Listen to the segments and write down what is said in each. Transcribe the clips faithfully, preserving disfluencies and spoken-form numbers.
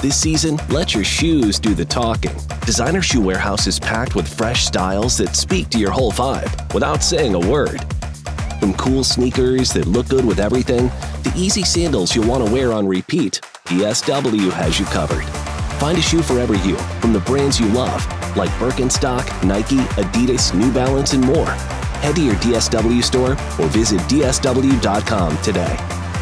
This season, let your shoes do the talking. Designer Shoe Warehouse is packed with fresh styles that speak to your whole vibe without saying a word. From cool sneakers that look good with everything, to easy sandals you'll want to wear on repeat, D S W has you covered. Find a shoe for every you from the brands you love, like Birkenstock, Nike, Adidas, New Balance, and more. Head to your D S W store or visit D S W dot com today.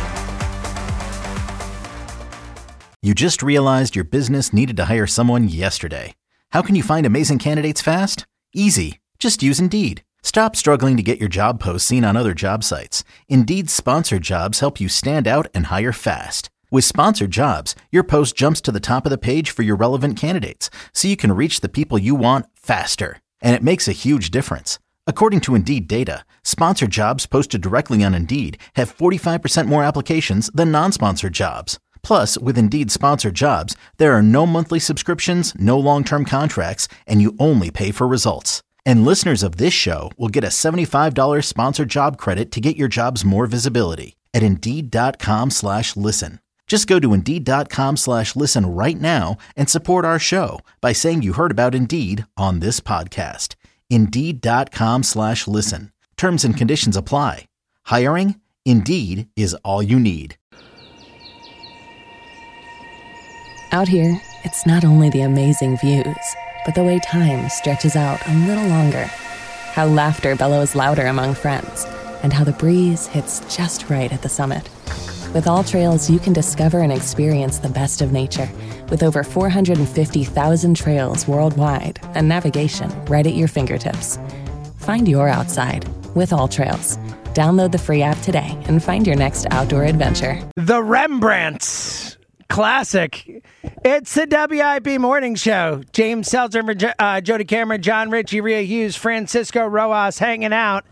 You just realized your business needed to hire someone yesterday. How can you find amazing candidates fast? Easy. Just use Indeed. Stop struggling to get your job posts seen on other job sites. Indeed's sponsored jobs help you stand out and hire fast. With sponsored jobs, your post jumps to the top of the page for your relevant candidates, so you can reach the people you want faster. And it makes a huge difference. According to Indeed data, sponsored jobs posted directly on Indeed have forty-five percent more applications than non-sponsored jobs. Plus, with Indeed sponsored jobs, there are no monthly subscriptions, no long-term contracts, and you only pay for results. And listeners of this show will get a seventy-five dollars sponsored job credit to get your jobs more visibility at Indeed.com slash listen. Just go to Indeed.com slash listen right now and support our show by saying you heard about Indeed on this podcast. Indeed.com slash listen. Terms and conditions apply. Hiring? Indeed is all you need. Out here, it's not only the amazing views, but the way time stretches out a little longer. How laughter bellows louder among friends, and how the breeze hits just right at the summit. With All Trails, you can discover and experience the best of nature with over four hundred fifty thousand trails worldwide and navigation right at your fingertips. Find your outside with All Trails. Download the free app today and find your next outdoor adventure. The Rembrandts Classic. It's the W I P Morning Show. James Seltzer, uh, Jody Cameron, John Ritchie, Rhea Hughes, Francisco Rojas hanging out.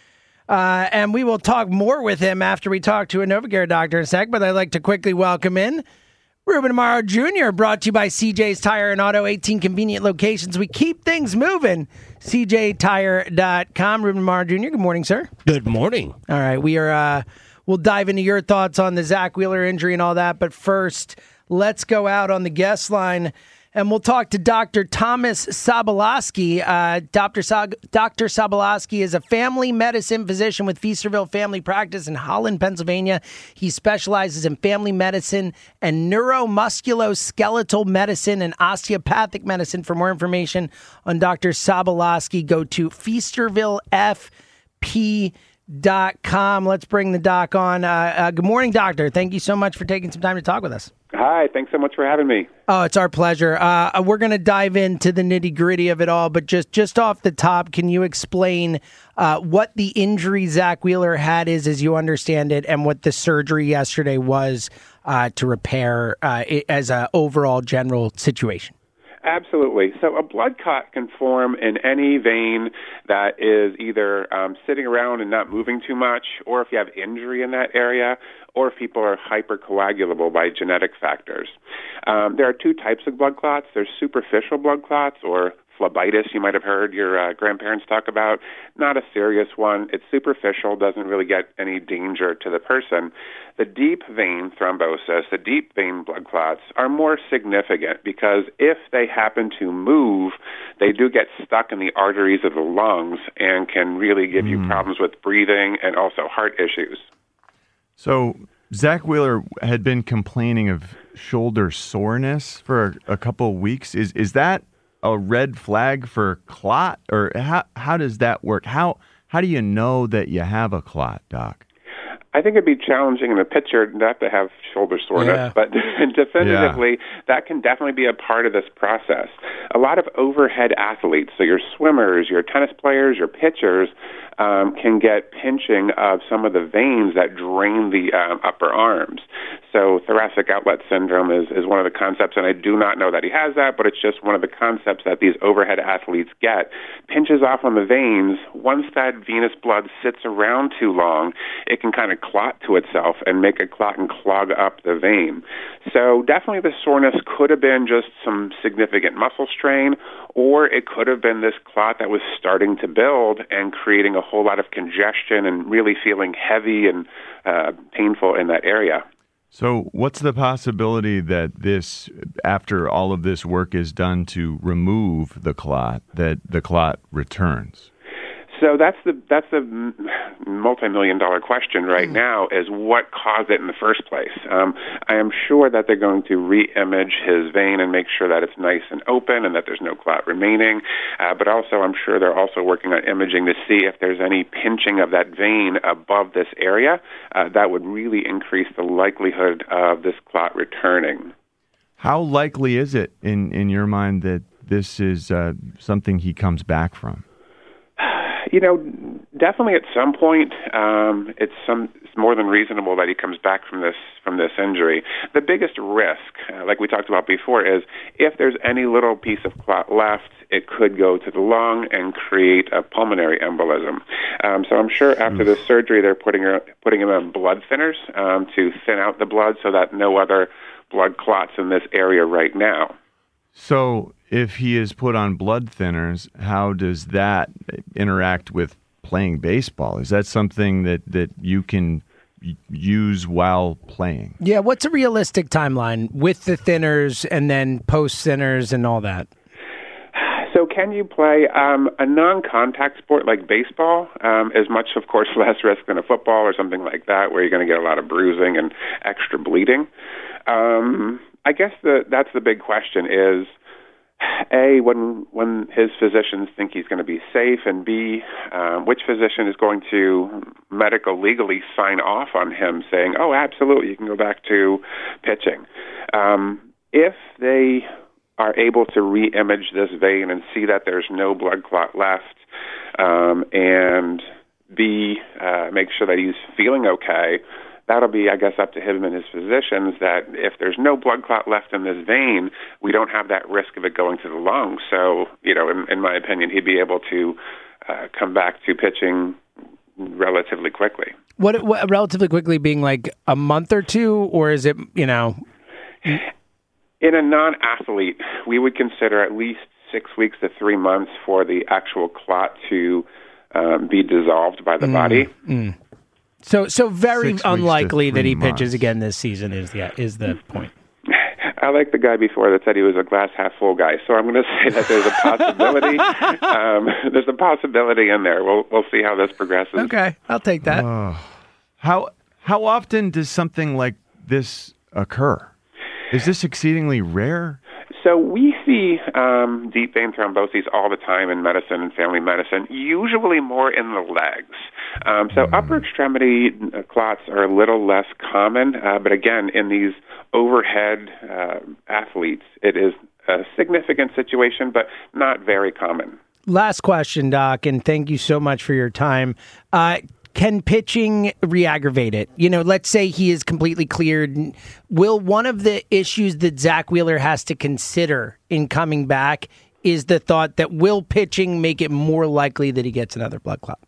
Uh, and we will talk more with him after we talk to a NovaCare doctor in a sec. But I'd like to quickly welcome in Ruben Amaro Junior, brought to you by C J's Tire and Auto, eighteen convenient locations. We keep things moving. C J tire dot com. Ruben Amaro Junior, good morning, sir. Good morning. All right, we are... Uh, We'll dive into your thoughts on the Zach Wheeler injury and all that. But first, let's go out on the guest line, and we'll talk to Doctor Thomas Sobolowski. Uh, Doctor Sa- Doctor Sobolowski is a family medicine physician with Feasterville Family Practice in Holland, Pennsylvania. He specializes in family medicine and neuromusculoskeletal medicine and osteopathic medicine. For more information on Doctor Sobolowski, go to Feasterville F P dot com. Let's bring the doc on. Uh, uh, good morning, doctor. Thank you so much for taking some time to talk with us. Hi, thanks so much for having me. Oh, it's our pleasure. Uh, we're going to dive into the nitty-gritty of it all, but just, just off the top, can you explain uh, what the injury Zach Wheeler had is, as you understand it, and what the surgery yesterday was uh, to repair uh, it as an overall general situation? Absolutely. So a blood clot can form in any vein that is either um, sitting around and not moving too much, or if you have injury in that area, or if people are hypercoagulable by genetic factors. Um, there are two types of blood clots. There's superficial blood clots, or phlebitis, you might have heard your uh, grandparents talk about. Not a serious one. It's superficial, doesn't really get any danger to the person. The deep vein thrombosis, the deep vein blood clots, are more significant because if they happen to move, they do get stuck in the arteries of the lungs and can really give mm. you problems with breathing and also heart issues. So Zach Wheeler had been complaining of shoulder soreness for a, a couple of weeks. Is is that a red flag for clot, or how how does that work? How how do you know that you have a clot, Doc? I think it'd be challenging in a pitcher not to have shoulder soreness, yeah. but definitively yeah. that can definitely be a part of this process. A lot of overhead athletes, so your swimmers, your tennis players, your pitchers, um, can get pinching of some of the veins that drain the um, upper arms. So thoracic outlet syndrome is, is one of the concepts, and I do not know that he has that, but it's just one of the concepts that these overhead athletes get. Pinches off on the veins. Once that venous blood sits around too long, it can kind of clot to itself and make a clot and clog up the vein. So definitely the soreness could have been just some significant muscle strain, or it could have been this clot that was starting to build and creating a whole lot of congestion and really feeling heavy and uh, painful in that area. So what's the possibility that this, after all of this work is done to remove the clot, that the clot returns? So that's the that's the multi-million dollar question right now, is what caused it in the first place. Um, I am sure that they're going to re-image his vein and make sure that it's nice and open and that there's no clot remaining. Uh, but also, I'm sure they're also working on imaging to see if there's any pinching of that vein above this area. Uh, that would really increase the likelihood of this clot returning. How likely is it, in, in your mind, that this is uh, something he comes back from? You know, definitely at some point, um, it's some it's more than reasonable that he comes back from this from this injury. The biggest risk, uh, like we talked about before, is if there's any little piece of clot left, it could go to the lung and create a pulmonary embolism. Um, so I'm sure after the surgery, they're putting her, putting him on blood thinners um, to thin out the blood so that no other blood clots in this area right now. So if he is put on blood thinners, how does that interact with playing baseball? Is that something that, that you can use while playing? Yeah, what's a realistic timeline with the thinners and then post thinners and all that? So can you play um, a non-contact sport like baseball? Um, is much, of course, less risk than a football or something like that, where you're going to get a lot of bruising and extra bleeding. Um, I guess the, that's the big question is, A, when when his physicians think he's going to be safe, and B, um, which physician is going to medical legally sign off on him saying, oh, absolutely, you can go back to pitching. Um, if they are able to re-image this vein and see that there's no blood clot left, um, and B, uh, make sure that he's feeling okay, that'll be, I guess, up to him and his physicians, that if there's no blood clot left in this vein, we don't have that risk of it going to the lungs. So, you know, in, in my opinion, he'd be able to uh, come back to pitching relatively quickly. What, what relatively quickly being like a month or two, or is it, you know? In a non-athlete, we would consider at least six weeks to three months for the actual clot to um, be dissolved by the mm, body. Mm. So, so very Six unlikely that he months. pitches again this season is the is the point. I like the guy before that said he was a glass half full guy, so I'm going to say that there's a possibility. um, there's a possibility in there. We'll we'll see how this progresses. Okay, I'll take that. Uh, how how often does something like this occur? Is this exceedingly rare? So we see um, deep vein thromboses all the time in medicine and family medicine, usually more in the legs. Um, so mm. upper extremity clots are a little less common, uh, but again, in these overhead uh, athletes, it is a significant situation, but not very common. Last question, Doc, and thank you so much for your time. Uh, Can pitching re-aggravate it? You know, let's say he is completely cleared. Will one of the issues that Zack Wheeler has to consider in coming back is the thought that will pitching make it more likely that he gets another blood clot?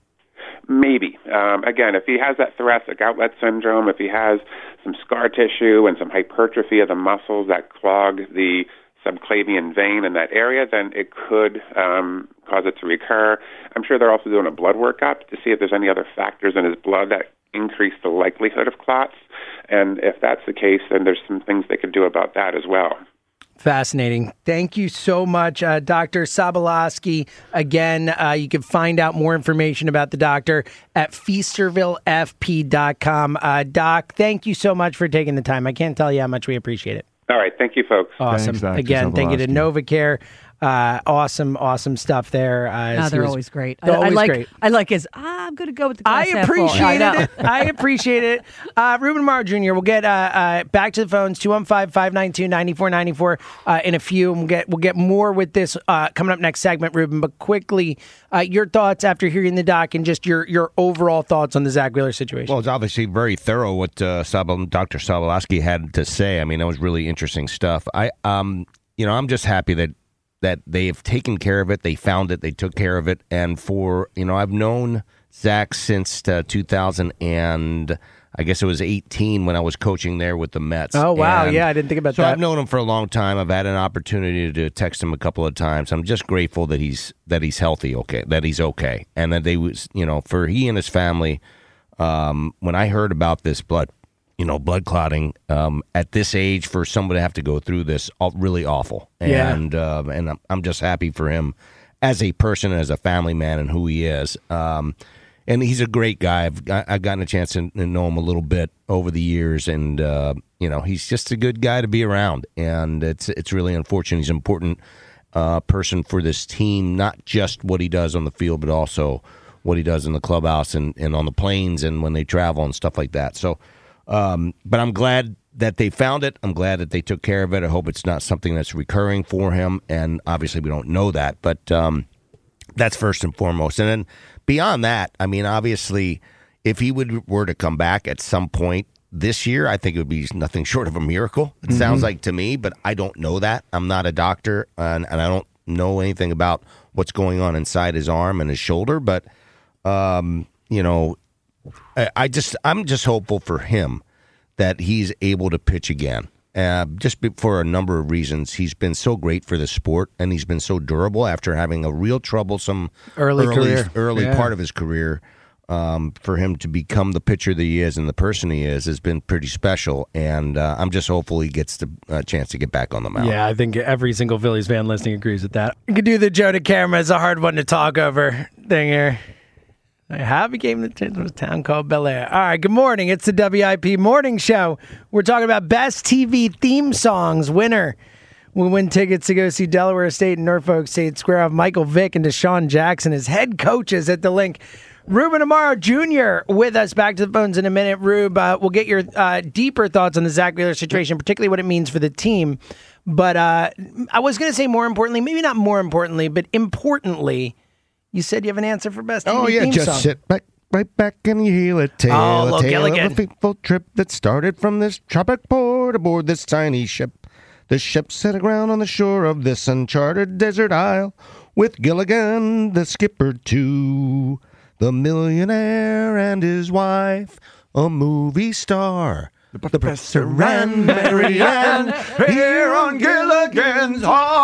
Maybe. Um, again, if he has that thoracic outlet syndrome, if he has some scar tissue and some hypertrophy of the muscles that clog the subclavian vein in that area, then it could um, cause it to recur. I'm sure they're also doing a blood workup to see if there's any other factors in his blood that increase the likelihood of clots. And if that's the case, then there's some things they could do about that as well. Fascinating. Thank you so much, uh, Doctor Sobolowski. Again, uh, you can find out more information about the doctor at feasterville f p dot com. Uh, Doc, thank you so much for taking the time. I can't tell you how much we appreciate it. All right. Thank you, folks. Awesome. Thanks, Again, thank you to NovaCare. Uh, awesome, awesome stuff there. Uh, no, they're was, always great. They're I, always I like, great. I like his, ah, I'm going to go with the glass I half full. appreciated I it. I appreciate it. Uh, Ruben Amaro Junior We'll get uh, uh, back to the phones, two one five, five nine two, nine four nine four uh, in a few. And we'll get, we'll get more with this uh, coming up next segment, Ruben. But quickly, uh, your thoughts after hearing the doc and just your, your overall thoughts on the Zack Wheeler situation. Well, it's obviously very thorough what uh, Sab- Doctor Sobolowski had to say. I mean, that was really interesting stuff. I, um, you know, I'm just happy that that they have taken care of it. They found it. They took care of it. And for, you know, I've known Zack since uh, two thousand and I guess it was eighteen when I was coaching there with the Mets. Oh, wow. And yeah, I didn't think about so that. So I've known him for a long time. I've had an opportunity to text him a couple of times. I'm just grateful that he's that he's healthy, okay, that he's okay. And that they was, you know, for he and his family, um, when I heard about this blood you know, blood clotting um, at this age for someone to have to go through this, all, really awful. Yeah. And uh, and I'm, I'm just happy for him as a person, as a family man, and who he is. Um, and he's a great guy. I've, I've gotten a chance to know him a little bit over the years, and uh, you know, he's just a good guy to be around. And it's it's really unfortunate. He's an important uh, person for this team, not just what he does on the field, but also what he does in the clubhouse and, and on the planes and when they travel and stuff like that. So, um, but I'm glad that they found it. I'm glad that they took care of it. I hope it's not something that's recurring for him. And obviously we don't know that, but um, that's first and foremost. And then beyond that, I mean, obviously, if he would were to come back at some point this year, I think it would be nothing short of a miracle. It mm-hmm. sounds like to me, but I don't know that. I'm not a doctor, and, and I don't know anything about what's going on inside his arm and his shoulder. But, um, you know, I, I just I'm just hopeful for him that he's able to pitch again. Uh, just for a number of reasons. He's been so great for the sport, and he's been so durable after having a real troublesome early, early career. early yeah. part of his career. Um, for him to become the pitcher that he is and the person he is has been pretty special, and uh, I'm just hopeful he gets the uh, chance to get back on the mound. Yeah, I think every single Phillies fan listening agrees with that. You could do the Joe to camera. It's a hard one to talk over thing here. I have a game in a town called Bel Air. All right, good morning. It's the W I P Morning Show. We're talking about best T V theme songs. Winner will win tickets to go see Delaware State and Norfolk State square off Michael Vick and Deshaun Jackson as head coaches at the Link. Ruben Amaro Junior with us. Back to the phones in a minute. Rube, uh, we'll get your uh, deeper thoughts on the Zach Wheeler situation, particularly what it means for the team. But uh, I was going to say more importantly, maybe not more importantly, but importantly, you said you have an answer for best T V oh, yeah, theme just song. sit back, right back and you hear a tale, Oh, a look, tale Gilligan. of a fateful trip that started from this tropic port aboard this tiny ship. The ship set aground on the shore of this uncharted desert isle with Gilligan, the skipper, too. The millionaire and his wife, a movie star. The Professor and Marianne here on Gilligan's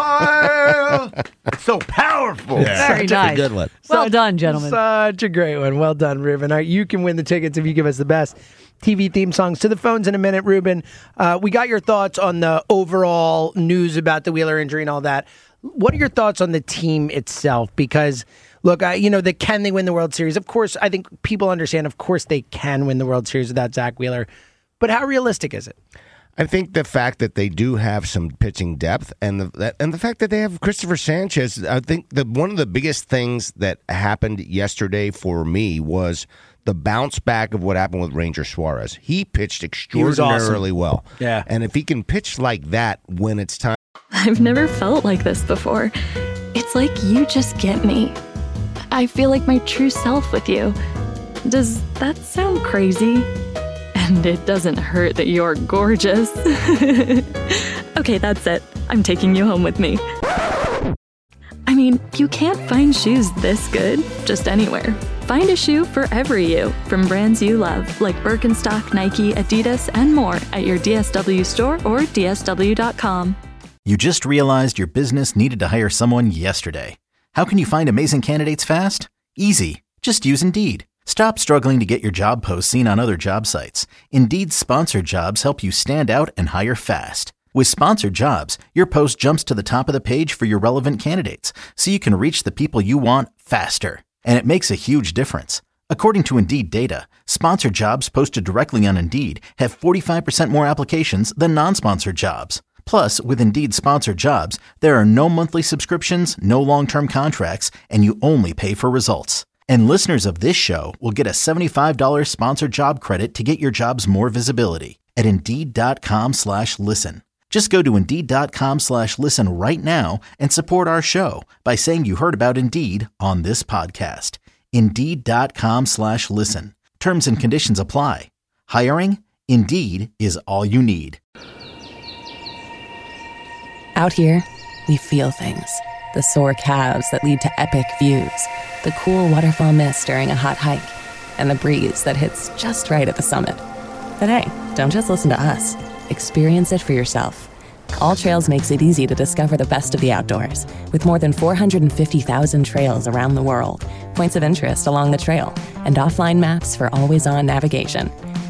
Isle. It's so powerful. Yeah. Very nice. A good one. Well done, gentlemen. Such a great one. Well done, Ruben. All right, you can win the tickets if you give us the best T V theme songs. To the phones in a minute, Ruben. Uh, we got your thoughts on the overall news about the Wheeler injury and all that. What are your thoughts on the team itself? Because, look, I, you know, the can they win the World Series? Of course, I think people understand, of course, they can win the World Series without Zach Wheeler. But how realistic is it? I think the fact that they do have some pitching depth and the and the fact that they have Christopher Sanchez, I think the one of the biggest things that happened yesterday for me was the bounce back of what happened with Ranger Suarez. He pitched extraordinarily awesome. well. Yeah. And if he can pitch like that when it's time. I've never felt like this before. It's like you just get me. I feel like my true self with you. Does that sound crazy? And it doesn't hurt that you're gorgeous. Okay, that's it. I'm taking you home with me. I mean, you can't find shoes this good just anywhere. Find a shoe for every you from brands you love, like Birkenstock, Nike, Adidas, and more at your D S W store or D S W dot com. You just realized your business needed to hire someone yesterday. How can you find amazing candidates fast? Easy. Just use Indeed. Stop struggling to get your job posts seen on other job sites. Indeed's sponsored jobs help you stand out and hire fast. With sponsored jobs, your post jumps to the top of the page for your relevant candidates, so you can reach the people you want faster. And it makes a huge difference. According to Indeed data, sponsored jobs posted directly on Indeed have forty-five percent more applications than non-sponsored jobs. Plus, with Indeed sponsored jobs, there are no monthly subscriptions, no long-term contracts, and you only pay for results. And listeners of this show will get a seventy-five dollars sponsored job credit to get your jobs more visibility at Indeed.com slash listen. Just go to Indeed.com slash listen right now and support our show by saying you heard about Indeed on this podcast. Indeed.com slash listen. Terms and conditions apply. Hiring? Indeed is all you need. Out here, we feel things. The sore calves that lead to epic views, the cool waterfall mist during a hot hike, and the breeze that hits just right at the summit. But hey, don't just listen to us. Experience it for yourself. All Trails makes it easy to discover the best of the outdoors, with more than four hundred fifty thousand trails around the world, points of interest along the trail, and offline maps for always-on navigation.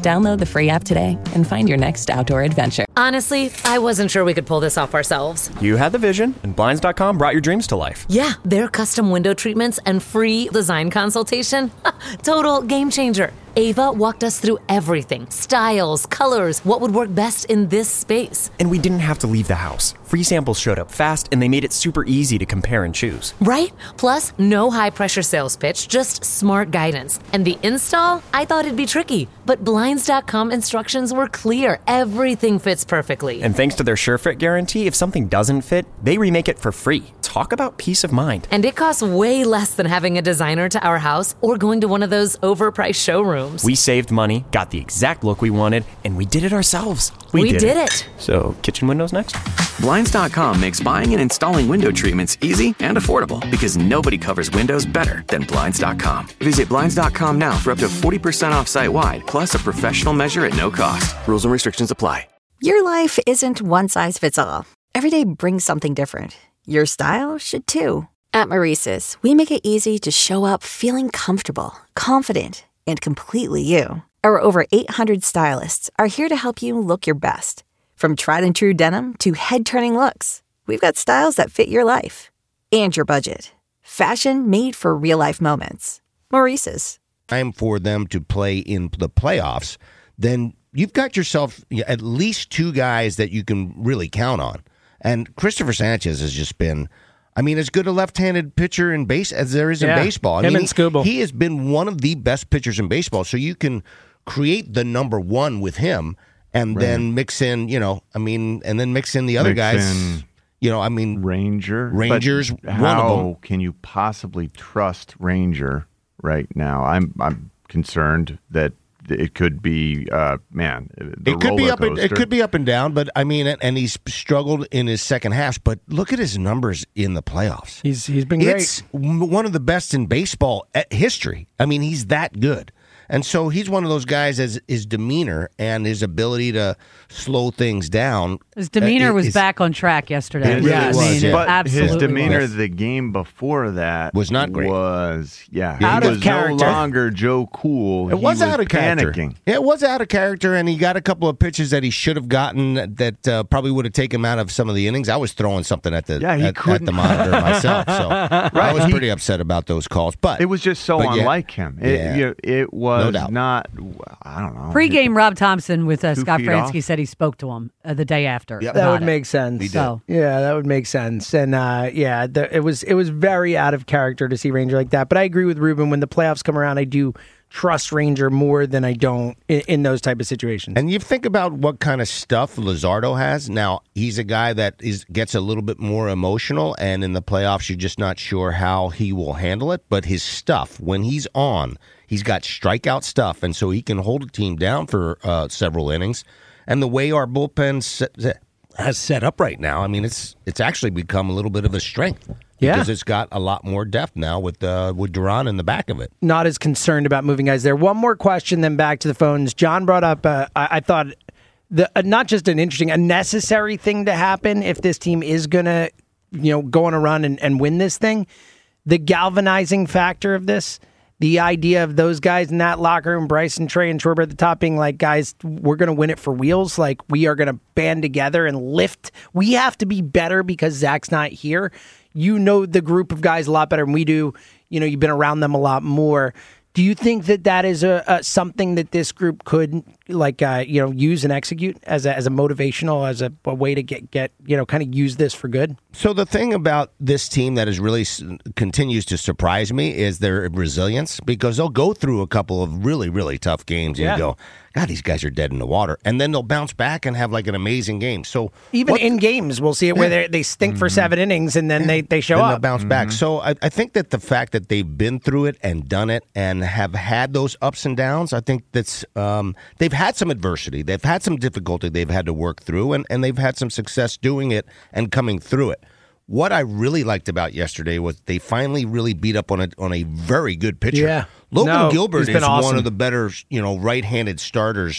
Download the free app today and find your next outdoor adventure. Honestly, I wasn't sure we could pull this off ourselves. You had the vision, and Blinds dot com brought your dreams to life. Yeah, their custom window treatments and free design consultation. Total game changer. Ava walked us through everything. Styles, colors, what would work best in this space. And we didn't have to leave the house. Free samples showed up fast, and they made it super easy to compare and choose. Right? Plus, no high-pressure sales pitch, just smart guidance. And the install? I thought it'd be tricky. But Blinds dot com instructions were clear. Everything fits perfectly. And thanks to their SureFit guarantee, if something doesn't fit, they remake it for free. Talk about peace of mind. And it costs way less than having a designer to our house or going to one of those overpriced showrooms. We saved money, got the exact look we wanted, and we did it ourselves. We, we did, did it. it. So, kitchen windows next? Blinds dot com makes buying and installing window treatments easy and affordable because nobody covers windows better than Blinds dot com. Visit Blinds dot com now for up to forty percent off site-wide, plus a professional measure at no cost. Rules and restrictions apply. Your life isn't one size fits all. Every day brings something different. Your style should too. At Maurice's, we make it easy to show up feeling comfortable, confident, and completely you. Our over eight hundred stylists are here to help you look your best. From tried and true denim to head-turning looks, we've got styles that fit your life and your budget. Fashion made for real-life moments. Maurice's. Time for them to play in the playoffs, then you've got yourself at least two guys that you can really count on. And Christopher Sanchez has just been, I mean, as good a left-handed pitcher in base as there is in yeah, baseball. I him mean, and Scooble. He, he has been one of the best pitchers in baseball, so you can create the number one with him and right. then mix in, you know, I mean, and then mix in the other mix guys. In you know, I mean, Ranger. Rangers, but one of them. How can you possibly trust Ranger right now? I'm I'm concerned that it could be, uh, man. The it could be up. And, coaster. it could be up and down, but I mean, and he's struggled in his second half. But look at his numbers in the playoffs. He's he's been great. It's one of the best in baseball history. I mean, he's that good. And so he's one of those guys as his demeanor and his ability to slow things down. His demeanor uh, was is, back on track yesterday. It really yes. was. I mean, But absolutely his demeanor was. the game before that was not great. Was yeah, yeah out he of was character. no longer Joe Cool. It he was, was out of character. panicking. It was out of character, and he got a couple of pitches that he should have gotten that uh, probably would have taken him out of some of the innings. I was throwing something at the yeah, he at, at the monitor myself, so right. I was he, pretty upset about those calls. But it was just so unlike yeah, him. It, yeah. you know, it was no not. I don't know. Pre-game, Rob Thompson with uh, Scott Fransky off. said he spoke to him uh, the day after. Yep. That would it. make sense. He did. So. Yeah, that would make sense. And uh, yeah, the, it was it was very out of character to see Ranger like that. But I agree with Ruben. When the playoffs come around, I do trust Ranger more than I don't in, in those type of situations. And you think about what kind of stuff Luzardo has. Now, he's a guy that is gets a little bit more emotional, and in the playoffs, you're just not sure how he will handle it. But his stuff, when he's on, he's got strikeout stuff, and so he can hold a team down for uh, several innings. And the way our bullpen set, has set up right now, I mean, it's it's actually become a little bit of a strength. Yeah. Because it's got a lot more depth now with uh, with Duran in the back of it. Not as concerned about moving guys there. One more question, then back to the phones. John brought up, uh, I, I thought, the uh, not just an interesting, a necessary thing to happen if this team is going to, you know, go on a run and, and win this thing. The galvanizing factor of this, the idea of those guys in that locker room, Bryson, Trey, and Schwarber at the top being like, guys, we're going to win it for wheels. Like, we are going to band together and lift. We have to be better because Zach's not here. You know the group of guys a lot better than we do. You know, you've been around them a lot more. Do you think that that is a, a something that this group could, like, uh, you know, use and execute as a, as a motivational, as a, a way to get, get, you know, kind of use this for good? So the thing about this team that is really continues to surprise me is their resilience, because they'll go through a couple of really, really tough games and yeah. you go, God, these guys are dead in the water. And then they'll bounce back and have like an amazing game. So even what, in games, we'll see it where they they stink mm-hmm. for seven innings and then yeah. they, they show then up. They'll bounce mm-hmm. back. So I, I think that the fact that they've been through it and done it and have had those ups and downs, I think that's um, they've had some adversity. They've had some difficulty they've had to work through, and, and they've had some success doing it and coming through it. What I really liked about yesterday was they finally really beat up on a on a very good pitcher. Yeah. Logan no, Gilbert is awesome. one of the better, you know, right-handed starters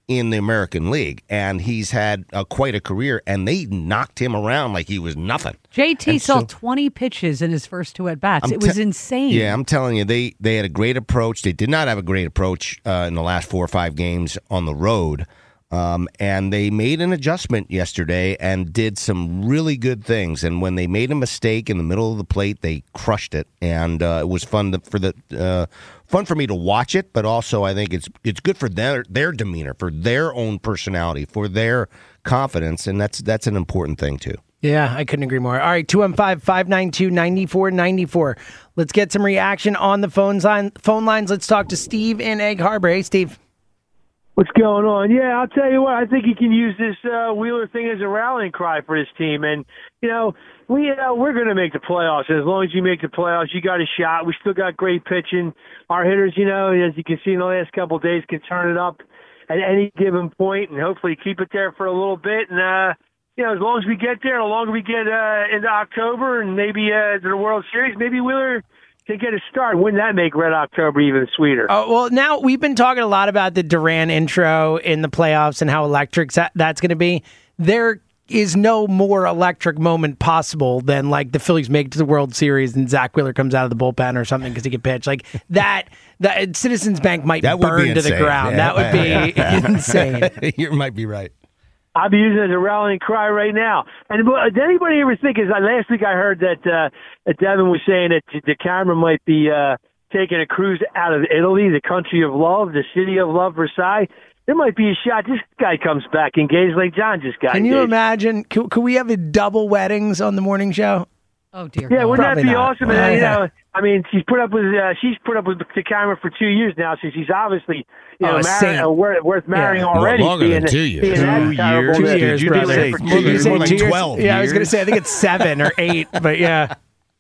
in the American League, and he's had uh, quite a career, and they knocked him around like he was nothing. J T And saw so- twenty pitches in his first two at-bats. I'm It was te- insane. Yeah, I'm telling you, they, they had a great approach. They did not have a great approach uh, in the last four or five games on the road. Um, and they made an adjustment yesterday and did some really good things. And when they made a mistake in the middle of the plate, they crushed it. And uh, it was fun to, for the uh, fun for me to watch it. But also, I think it's it's good for their their demeanor, for their own personality, for their confidence, and that's that's an important thing too. Yeah, I couldn't agree more. All right, two one five, five nine two, nine four nine four. Let's get some reaction on the phone line, phone lines. Let's talk to Steve in Egg Harbor. Hey, Steve. What's going on? Yeah, I'll tell you what. I think he can use this uh, Wheeler thing as a rallying cry for his team. And, you know, we, uh, we're going to make the playoffs. And as long as you make the playoffs, you got a shot. We still got great pitching. Our hitters, you know, as you can see in the last couple of days, can turn it up at any given point and hopefully keep it there for a little bit. And, uh, you know, as long as we get there, the longer we get uh, into October and maybe uh, to the World Series, maybe Wheeler to get a start. Wouldn't that make Red October even sweeter? Oh, well, now we've been talking a lot about the Duran intro in the playoffs and how electric that, that's going to be. There is no more electric moment possible than like the Phillies make it to the World Series and Zach Wheeler comes out of the bullpen or something because he can pitch. Like that, that Citizens Bank might That would burn be to the insane. ground. Yeah. That would be insane. You might be right. I'll be using it as a rallying cry right now. And did anybody ever think, is uh, last week I heard that, uh, that Devin was saying that the camera might be uh, taking a cruise out of Italy, the country of love, the city of love, Versailles. There might be a shot. This guy comes back engaged like John just got Can you engaged. imagine? Could, could we have a double weddings on the morning show? Oh dear. Yeah, God. wouldn't Probably that be not. awesome? And, you know, I mean, she's put up with uh, she's put up with the camera for two years now, so she's obviously you Oh, know a married, saint. uh, worth, worth marrying Yeah. already. Longer than being, two years. being that Two terrible years? Two that- years, Did you brother. say for two two Did you years? say More like two years? twelve Yeah, I was going to years. say, I think it's seven or eight, but yeah.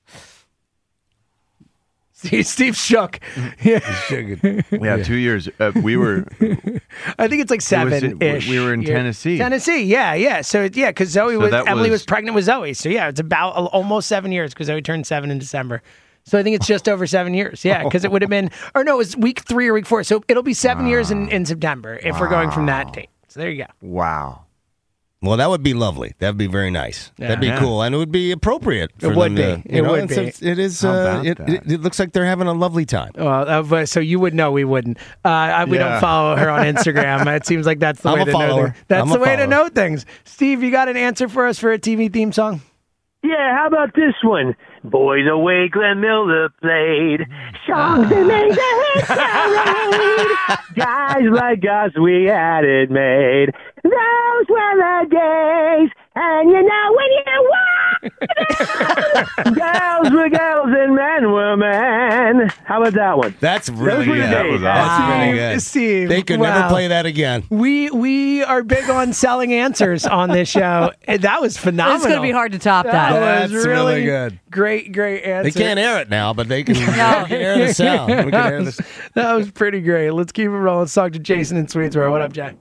See, Steve shook. Yeah. Yeah, two years. Uh, we were. I think it's like was seven in- ish. we were in Tennessee. Tennessee, yeah, yeah. So it- yeah, because Zoe So was that Emily was was- pregnant with Zoe. So yeah, it's about al- almost seven years because Zoe turned seven in December. So I think it's just over seven years. Yeah, because it would have been, or no, it was week three or week four. So it'll be seven years in, in September if we're going from that date. So there you go. Wow. Well, that would be lovely. That would be very nice. Yeah. That'd be Yeah. cool, and it would be appropriate. For It would them be. To, you It know, would and be. since It is. How Uh, about it, that? it, it looks like they're having a lovely time. Well, uh, but- so you would know we wouldn't. Uh, I- we Yeah. don't follow her on Instagram. It seems like that's the I'm way a to know follower. things. That's I'm the a way to follower. know things. Steve, you got an answer for us for a T V theme song? Yeah, how about this one? Boy, the way Glenn Miller played songs that made the hit parade. Guys like us, we had it made. Those were the days, and you know when you walk, girls were girls and men were men. How about that one? That's Those really were the good. days. That was That's awesome. really Steve, good. Steve, They could wow. never play that again. We we are big on selling answers on this show. That was phenomenal. It's going to be hard to top that. That was That's really, really good. Great, great answer. They can't air it now, but they can, they can air the sound. We can air the That was pretty great. Let's keep it rolling. Let's talk to Jason in Swedesboro. What up, Jack?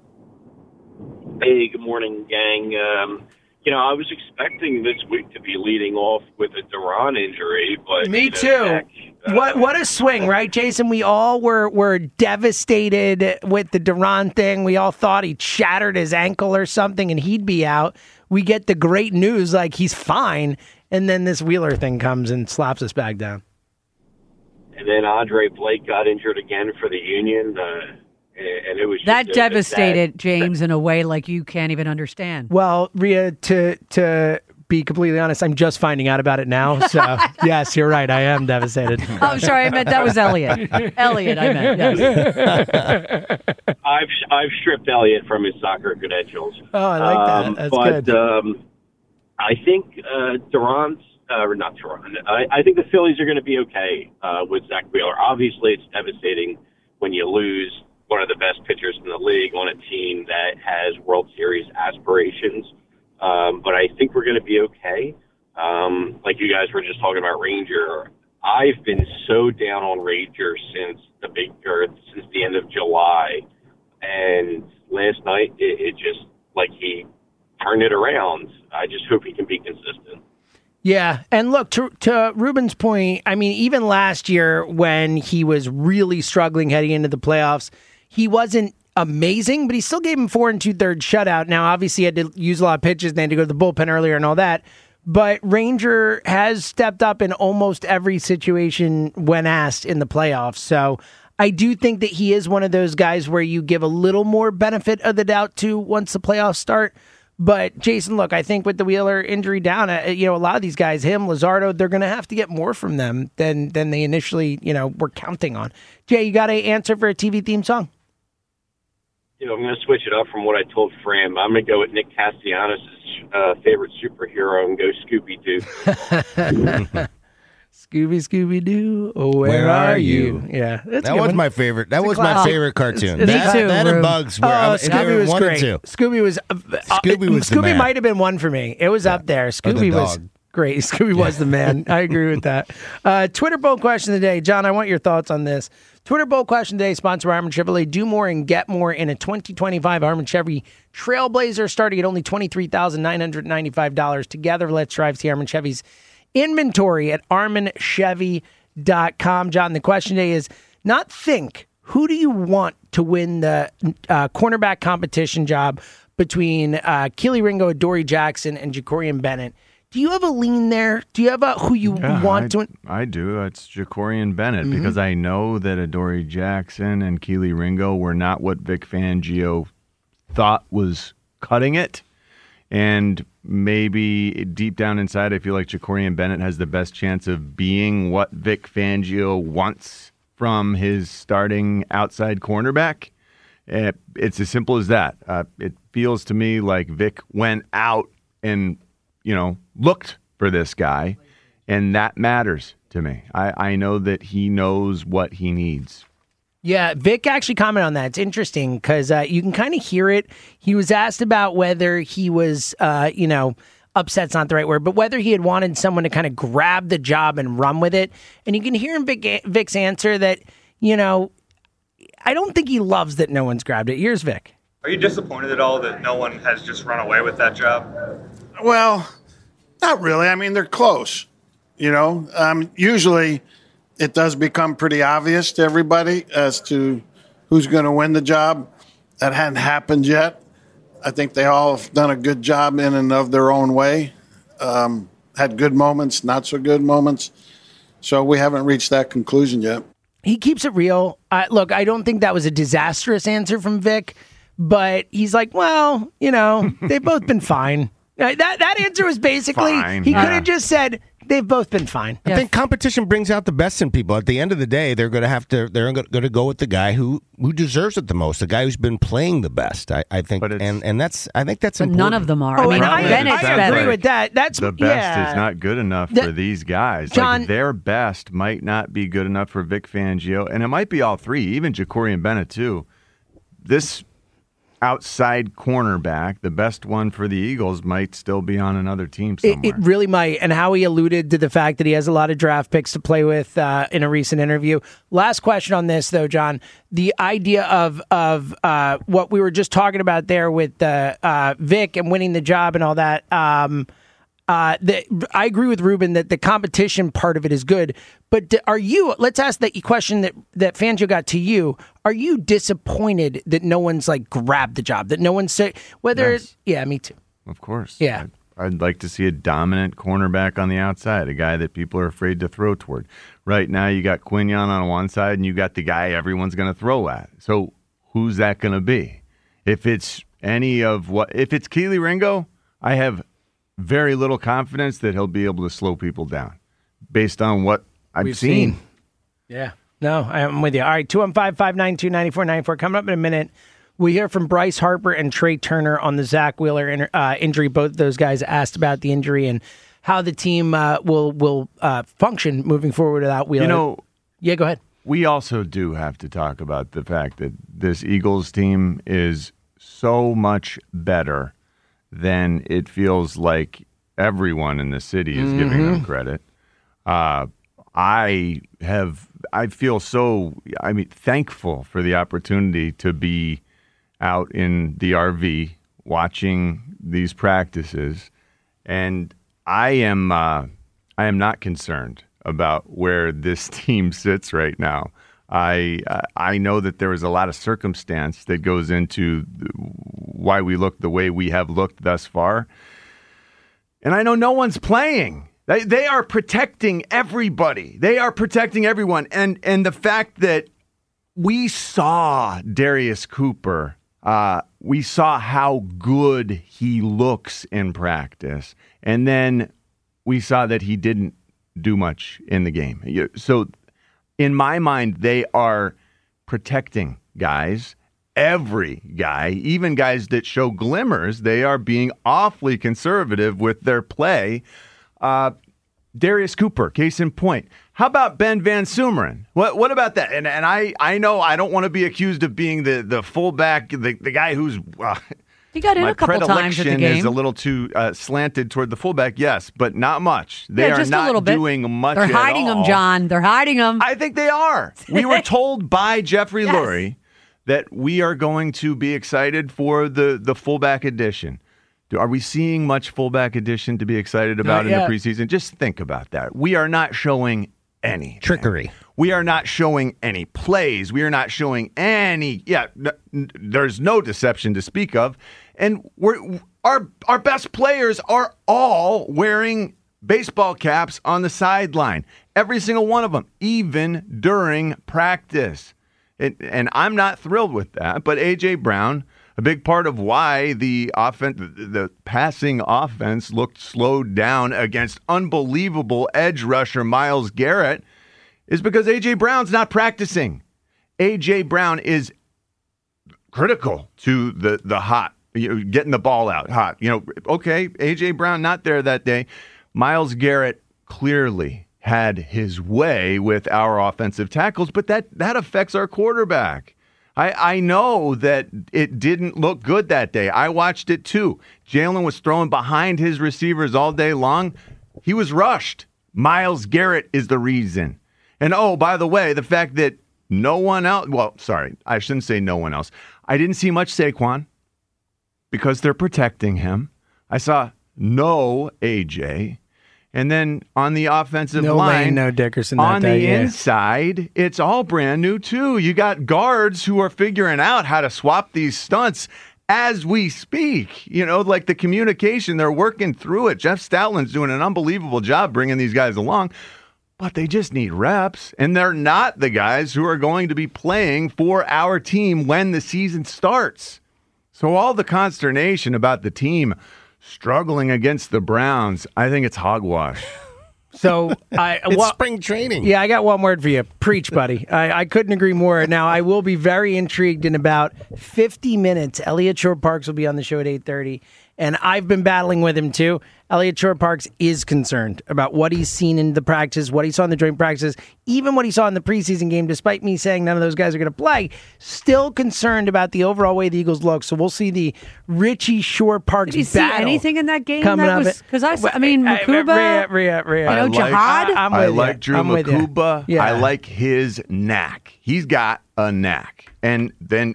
Hey, good morning, gang. Um, you know, I was expecting this week to be leading off with a Duran injury, but Me you know, too. Zach, uh, What what a swing, right, Jason? We all were were devastated with the Duran thing. We all thought he'd shattered his ankle or something and he'd be out. We get the great news like he's fine, and then this Wheeler thing comes and slaps us back down. And then Andre Blake got injured again for the Union, uh, and it was That just a- a devastated sad- James in a way like you can't even understand. Well, Rhea, to to be completely honest, I'm just finding out about it now. So yes, you're right. I am devastated. Oh, sorry, I meant that was Elliot. Elliot, I meant. Yes. I've I've stripped Elliott from his soccer credentials. Oh, I like that. Um, That's but, good. um, I think uh, Duran's, uh, or not Duran, I, I think the Phillies are going to be okay uh, with Zach Wheeler. Obviously, it's devastating when you lose one of the best pitchers in the league on a team that has World Series aspirations. Um, but I think we're going to be okay. Um, like you guys were just talking about Ranger. I've been so down on Ranger since the big, or since the end of July. And last night, it, it just, like he turned it around. I just hope he can be consistent. Yeah, and look, to, to Ruben's point, I mean, even last year when he was really struggling heading into the playoffs, he wasn't amazing, but he still gave him four and two thirds shutout. Now, obviously, he had to use a lot of pitches, and they had to go to the bullpen earlier and all that. But Ranger has stepped up in almost every situation when asked in the playoffs. So I do think that he is one of those guys where you give a little more benefit of the doubt to once the playoffs start. But, Jason, look, I think with the Wheeler injury down, uh, you know, a lot of these guys, him, Luzardo, they're going to have to get more from them than than they initially, you know, were counting on. Jay, you got an answer for a T V theme song? You know, I'm going to switch it up from what I told Fram. I'm going to go with Nick Castellanos' uh, favorite superhero and go Scooby-Doo. Scooby, Scooby-Doo, oh, where, Where are, are you? you? Yeah, that's that a good was one. my favorite. That It's a was my classic. favorite cartoon. It's- it's that me too, that and Rube. Bugs were Oh, uh, Scooby was one great. and two. Scooby was uh, Scooby was the Scooby man. might have been one for me. It was up there. Scooby was dog. great. Scooby was the man. I agree with that. Uh, Twitter poll question of the day, John. I want your thoughts on this. Twitter poll question today, sponsored by Harman Chevrolet. Do more and get more in a twenty twenty-five Harman Chevy Trailblazer, starting at only twenty-three thousand nine hundred ninety-five dollars. Together, let's drive to Harman Chevy's inventory at arman chevy dot com. John, the question today is not think. Who do you want to win the uh, cornerback competition job between uh, Keely Ringo, Dory Jackson, and Jacorian Bennett? Do you have a lean there? Do you have a who you Yeah, want I, to win? I do. It's Jacorian Bennett Mhm. because I know that Adoree Jackson and Keely Ringo were not what Vic Fangio thought was cutting it. And maybe deep down inside, I feel like Jacorian Bennett has the best chance of being what Vic Fangio wants from his starting outside cornerback. Uh, It's as simple as that. Uh, it feels to me like Vic went out and, you know, looked for this guy, and that matters to me. I, I know that he knows what he needs. Yeah, Vic actually commented on that. It's interesting because uh, you can kind of hear it. He was asked about whether he was, uh, you know, upset's not the right word, but whether he had wanted someone to kind of grab the job and run with it. And you can hear in Vic, Vic's answer that, you know, I don't think he loves that no one's grabbed it. Here's Vic. Are you disappointed at all that no one has just run away with that job? Well, not really. I mean, they're close. You know, um, usually it does become pretty obvious to everybody as to who's going to win the job. That hadn't happened yet. I think they all have done a good job in and of their own way. Um, had good moments, not so good moments. So we haven't reached that conclusion yet. He keeps it real. Uh, look, I don't think that was a disastrous answer from Vic, but he's like, well, you know, they've both been fine. Uh, that that answer was basically, Fine, he could yeah. have just said, they've both been fine. I think competition brings out the best in people. At the end of the day, they're going to have to. They're going to go with the guy who, who deserves it the most, the guy who's been playing the best. I, I think, and and that's. I think that's. But important. none of them are. Oh, I mean, and I, Bennett's I better. agree with that. That's The best yeah. is not good enough The- for these guys. John- like their best might not be good enough for Vic Fangio, and it might be all three, even Jacorian Bennett too. This outside cornerback, the best one for the Eagles, might still be on another team It, somewhere. it really might. And Howie alluded to the fact that he has a lot of draft picks to play with uh, in a recent interview. Last question on this, though, John. The idea of of uh, what we were just talking about there with uh, uh, Vic and winning the job and all that. Um, uh, the, I agree with Ruben that the competition part of it is good. But d- are you, let's ask that question that, that Fangio got to you. Are you disappointed that no one's like grabbed the job, that no one's say, whether, Yes. it's, yeah, me too. Of course. Yeah. I'd, I'd like to see a dominant cornerback on the outside, a guy that people are afraid to throw toward. Right now, you got Quinion on one side, and you got the guy everyone's going to throw at. So who's that going to be? If it's any of what, if it's Keely Ringo, I have very little confidence that he'll be able to slow people down based on what I've We've seen. seen. Yeah. No, I'm with you. All right, two one five, five nine two, nine four nine four. Coming up in a minute, we hear from Bryce Harper and Trey Turner on the Zach Wheeler in, uh, injury. Both of those guys asked about the injury and how the team uh, will will uh, function moving forward without Wheeler. You know, yeah, go ahead. We also do have to talk about the fact that this Eagles team is so much better than it feels like everyone in the city is giving them Mhm. credit. Uh, I have, I feel so, I mean, thankful for the opportunity to be out in the R V watching these practices, and I am, uh, I am not concerned about where this team sits right now. I uh, I know that there is a lot of circumstance that goes into the, why we look the way we have looked thus far. And I know no one's playing. They, they are protecting everybody. They are protecting everyone. And and the fact that we saw Darius Cooper, uh, we saw how good he looks in practice. And then we saw that he didn't do much in the game. So in my mind, they are protecting guys, every guy, even guys that show glimmers. They are being awfully conservative with their play. Uh, Darius Cooper, case in point. How about Ben Van Sumeren? What what about that? And and I, I know I don't want to be accused of being the, the fullback, the, the guy who's... Uh, he got in my a couple times at the game. is a little too uh, slanted toward the fullback, yes, but not much. They yeah, are just not a little bit. doing much They're at hiding all. them, John. They're hiding them. I think they are. We were told by Jeffrey Yes. Lurie that we are going to be excited for the, the fullback edition. Do, are we seeing much fullback edition to be excited about Not in yet. the preseason? Just think about that. We are not showing any trickery. We are not showing any plays. We are not showing any. Yeah, n- n- there's no deception to speak of, and we're our our best players are all wearing baseball caps on the sideline. Every single one of them, even during practice. It, and I'm not thrilled with that. But A J. Brown, a big part of why the offense, the, the passing offense looked slowed down against unbelievable edge rusher Myles Garrett, is because A J. Brown's not practicing. A J. Brown is critical to the the hot, you know, getting the ball out hot. You know, okay, A J. Brown not there that day. Myles Garrett clearly had his way with our offensive tackles, but that, that affects our quarterback. I, I know that it didn't look good that day. I watched it too. Jalen was throwing behind his receivers all day long. He was rushed. Myles Garrett is the reason. And oh, by the way, the fact that no one else, well, sorry, I shouldn't say no one else. I didn't see much Saquon because they're protecting him. I saw no A J. And then on the offensive No line, Lane, no Dickerson that on day, the yeah. inside, it's all brand new too. You got guards who are figuring out how to swap these stunts as we speak. You know, like the communication, they're working through it. Jeff Stoutland's doing an unbelievable job bringing these guys along, but they just need reps. And they're not the guys who are going to be playing for our team when the season starts. So all the consternation about the team struggling against the Browns, I think it's hogwash. So I It's well, spring training. Yeah, I got one word for you. Preach, buddy. I, I couldn't agree more. Now, I will be very intrigued in about fifty minutes. Elliot Shore-Parks will be on the show at eight thirty, and I've been battling with him too. Elliot Shore-Parks is concerned about what he's seen in the practice, what he saw in the joint practices, even what he saw in the preseason game, despite me saying none of those guys are going to play. Still concerned about the overall way the Eagles look. So we'll see the Richie Shore-Parks Did you see battle anything in that game coming that up. was because I, I mean I- I- Makuba, Rhea, Rhea, Rhea. you know, I like- Jihad. I- I'm I with like you. Drew I'm with you. Makuba. Yeah. I like his knack. He's got a knack. And then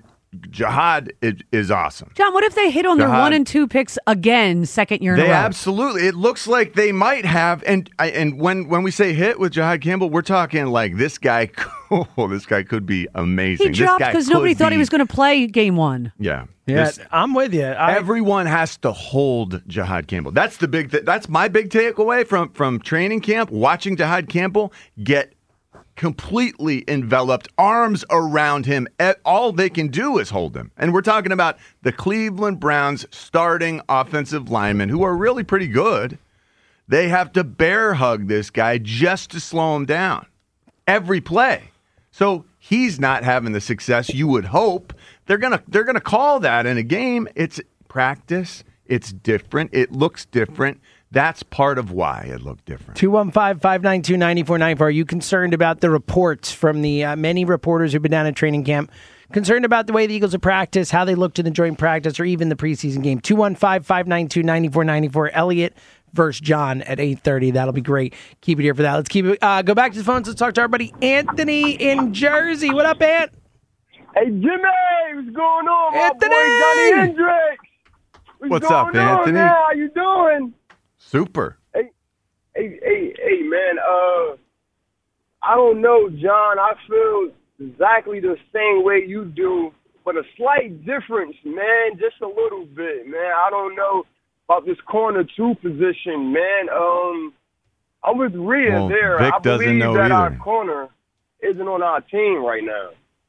Jihad is, is awesome. John, what if they hit on their Jihad- one and two picks again, second year in They a row? absolutely. It looks like they might have. And I, and when, when we say hit with Jihad Campbell, we're talking like this guy. Oh, this guy could be amazing. He dropped This guy because nobody could thought he be- was going to play game one. Yeah. Yeah, This- I'm with you. I, Everyone has to hold Jihad Campbell. That's the big. Th- that's my big takeaway from from training camp. Watching Jihad Campbell get completely enveloped, arms around him. E- All they can do is hold him. And we're talking about the Cleveland Browns starting offensive linemen who are really pretty good. They have to bear hug this guy just to slow him down every play. So he's not having the success you would hope. They're gonna they're gonna call that in a game. It's practice. It's different. It looks different. That's part of why it looked different. two one five, five nine two, nine four nine four. Are you concerned about the reports from the uh, many reporters who've been down at training camp? Concerned about the way the Eagles have practiced, how they looked in the joint practice, or even the preseason game? two one five, five nine two, nine four nine four. Elliot versus John at eight thirty. That'll be great. Keep it here for that. Let's keep it. Uh, go back to the phones. Let's talk to our buddy Anthony in Jersey. What up, Ant? Hey, Jimmy, what's going on, Anthony! my boy Johnny Hendricks? What's, What's going up, on, Anthony? Man? How you doing? Super. Hey, hey, hey, hey, man. Uh, I don't know, John. I feel exactly the same way you do, but a slight difference, man, just a little bit, man. I don't know about this corner two position, man. Um, I'm with Rhea well, there. Vic I doesn't believe know that either. our corner isn't on our team right now.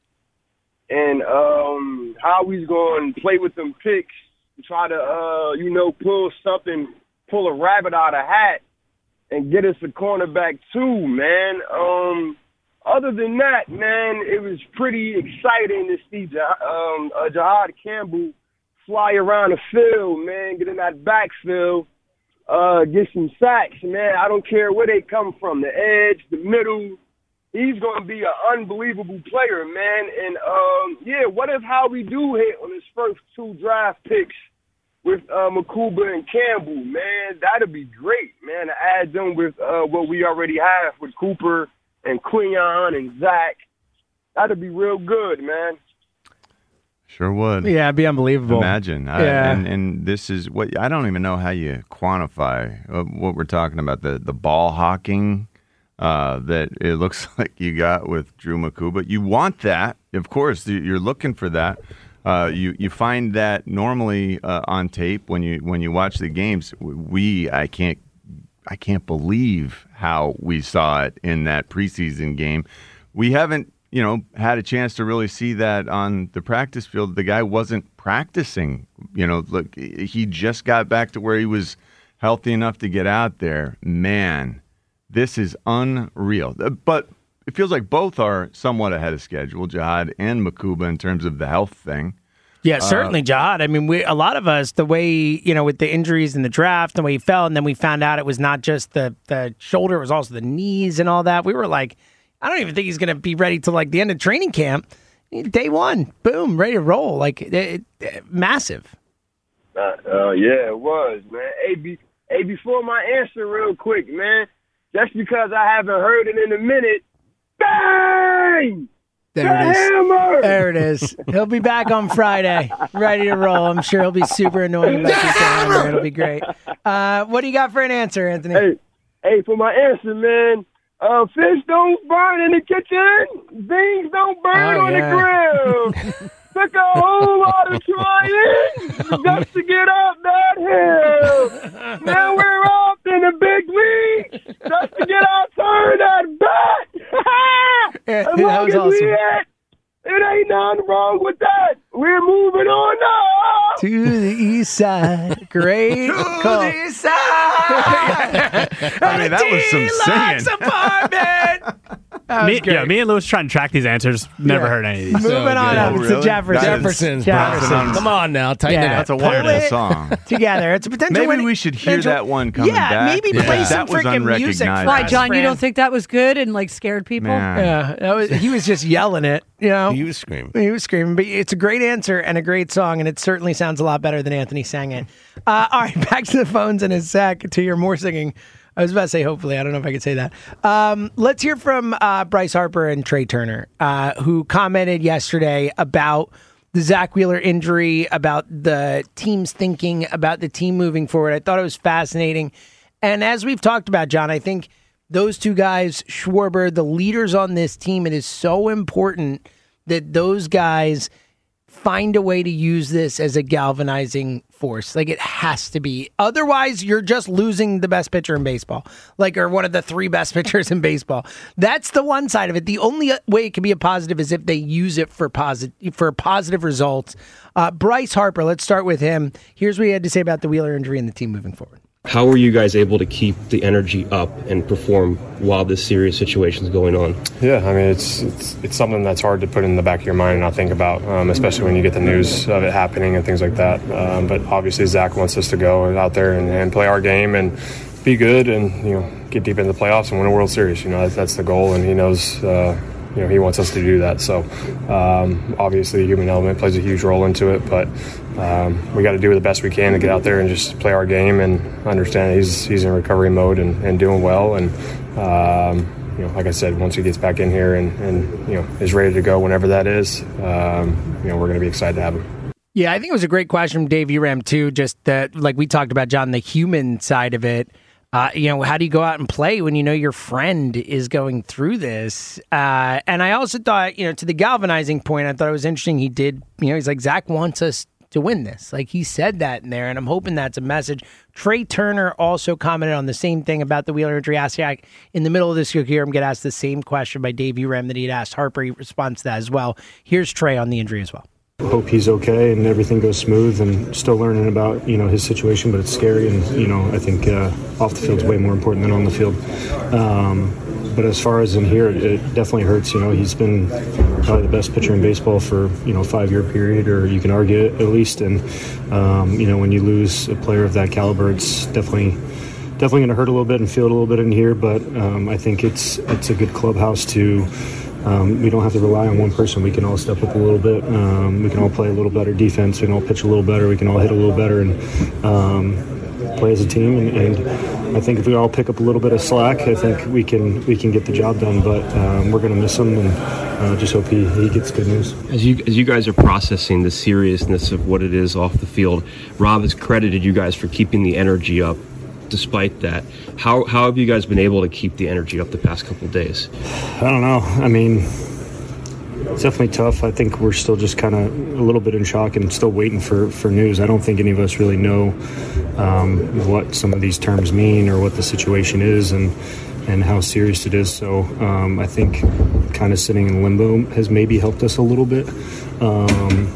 And um, how he's going to play with them picks, try to, uh, you know, pull something, pull a rabbit out of a hat and get us a cornerback too, man. Um, other than that, man, it was pretty exciting to see Jah- um, uh, Jahad Campbell fly around the field, man, get in that backfield, uh, get some sacks, man. I don't care where they come from, the edge, the middle. He's going to be an unbelievable player, man. And, um, yeah, what if how we do hit on his first two draft picks with uh, Makuba and Campbell, man? That'd be great, man, to add them with uh, what we already have with Cooper and Quinion and Zach. That'd be real good, man. Sure would. Yeah, it'd be unbelievable. Imagine. I, Yeah. and, and this is what I don't even know how you quantify uh, what we're talking about, the, the ball hawking uh, that it looks like you got with Drew Makuba. You want that. Of course, you're looking for that. Uh, you you find that normally uh, on tape when you when you watch the games. We I can't I can't believe how we saw it in that preseason game. We haven't you know had a chance to really see that on the practice field. The guy wasn't practicing. You know, look, he just got back to where he was healthy enough to get out there. Man, this is unreal. But it feels like both are somewhat ahead of schedule, Jahad and Makuba, in terms of the health thing. Yeah, certainly, uh, Jahad. I mean, we a lot of us, the way, you know, with the injuries in the draft, the way he fell, and then we found out it was not just the, the shoulder, it was also the knees and all that. We were like, I don't even think he's going to be ready till like the end of training camp. Day one, boom, ready to roll. Like, it, it, massive. Uh, uh, yeah, it was, man. Hey, be, hey, before my answer real quick, man, just because I haven't heard it in a minute, bang! There the it is. Hammer! There it is. He'll be back on Friday, ready to roll. I'm sure he'll be super annoying about this hammer. It'll be great. Uh, what do you got for an answer, Anthony? Hey, hey, for my answer, man, uh, fish don't burn in the kitchen. Beans don't burn Oh, on yeah. the grill. Took a whole lot of trying just to get up that hill. Now we're up in the big league just to get our turn at bat. Yeah, As that long was as we awesome. hit, it ain't nothing wrong with that. We're moving on now. To the east side. Great call. I mean, that was some singing. apartment. That Me, was great. yeah, me and Lewis trying to track these answers. Never Yeah. heard any of these. Moving on up Oh, to really? Jefferson. That is- Jefferson's, Jefferson. bro. Come on now, tighten Yeah. it up. That's a Pull wonderful it song. Together. It's a potential Maybe winning- we should hear potential- that one coming yeah, back. maybe Yeah. play That some was freaking music. unrecognizable. for Why, us, John, you Fran. don't think that was good and like scared people? Man. Yeah, that was, he was just yelling it. You know, He was screaming. He was screaming, but it's a great answer and a great song, and it certainly sounds a lot better than Anthony sang it. Uh, all right, back to the phones in a sec to your more singing. I was about to say hopefully. I don't know if I could say that. Um, let's hear from uh, Bryce Harper and Trey Turner, uh, who commented yesterday about the Zach Wheeler injury, about the team's thinking, about the team moving forward. I thought it was fascinating. And as we've talked about, John, I think those two guys, Schwarber, the leaders on this team, it is so important that those guys find a way to use this as a galvanizing force. Like, it has to be. Otherwise, you're just losing the best pitcher in baseball, like, or one of the three best pitchers in baseball. That's the one side of it. The only way it can be a positive is if they use it for positive for positive results. Uh, Bryce Harper, let's start with him. Here's what he had to say about the Wheeler injury and the team moving forward. How were you guys able to keep the energy up and perform while this serious situation is going on? Yeah, I mean, it's, it's it's something that's hard to put in the back of your mind and not think about, um, especially when you get the news of it happening and things like that. Um, but obviously, Zach wants us to go out there and, and play our game and be good and, you know, get deep into the playoffs and win a World Series. You know, that's, that's the goal, and he knows, uh, you know, he wants us to do that. So, um, obviously, the human element plays a huge role into it, but um, we got to do the best we can to get out there and just play our game and understand he's he's in recovery mode and, and doing well. And um, you know, like I said, once he gets back in here and, and you know is ready to go whenever that is, um, you know, we're going to be excited to have him. Yeah, I think it was a great question from Dave Uram, too, just that, like we talked about, John, the human side of it. Uh, you know, how do you go out and play when you know your friend is going through this? Uh, and I also thought, you know, to the galvanizing point, I thought it was interesting. He did, you know, he's like, Zach wants us to win this. Like, he said that in there, and I'm hoping that's a message. Trey Turner also commented on the same thing about the Wheeler injury. In the middle of this, you'll hear him get asked the same question by Dave Urem that he'd asked Harper. He responds to that as well. Here's Trey on the injury as well. Hope he's okay and everything goes smooth, and still learning about, you know, his situation, but it's scary. And, you know, I think uh, off the field's way more important than on the field. Um, but as far as in here, it, it definitely hurts. You know, he's been probably the best pitcher in baseball for, you know, a five-year period, or you can argue it at least. And, um, you know, when you lose a player of that caliber, it's definitely definitely going to hurt a little bit and feel it a little bit in here. But um, I think it's it's a good clubhouse to Um, we don't have to rely on one person. We can all step up a little bit. Um, we can all play a little better defense. We can all pitch a little better. We can all hit a little better and um, play as a team. And, and I think if we all pick up a little bit of slack, I think we can we can get the job done. But um, we're going to miss him, and uh, just hope he, he gets good news. As you as you guys are processing the seriousness of what it is off the field, Rob has credited you guys for keeping the energy up. Despite that, how how have you guys been able to keep the energy up the past couple of days? I don't know. I mean, it's definitely tough. I think we're still just kind of a little bit in shock and still waiting for, for news. I don't think any of us really know um, what some of these terms mean or what the situation is and and how serious it is. So um, I think kind of sitting in limbo has maybe helped us a little bit. Um,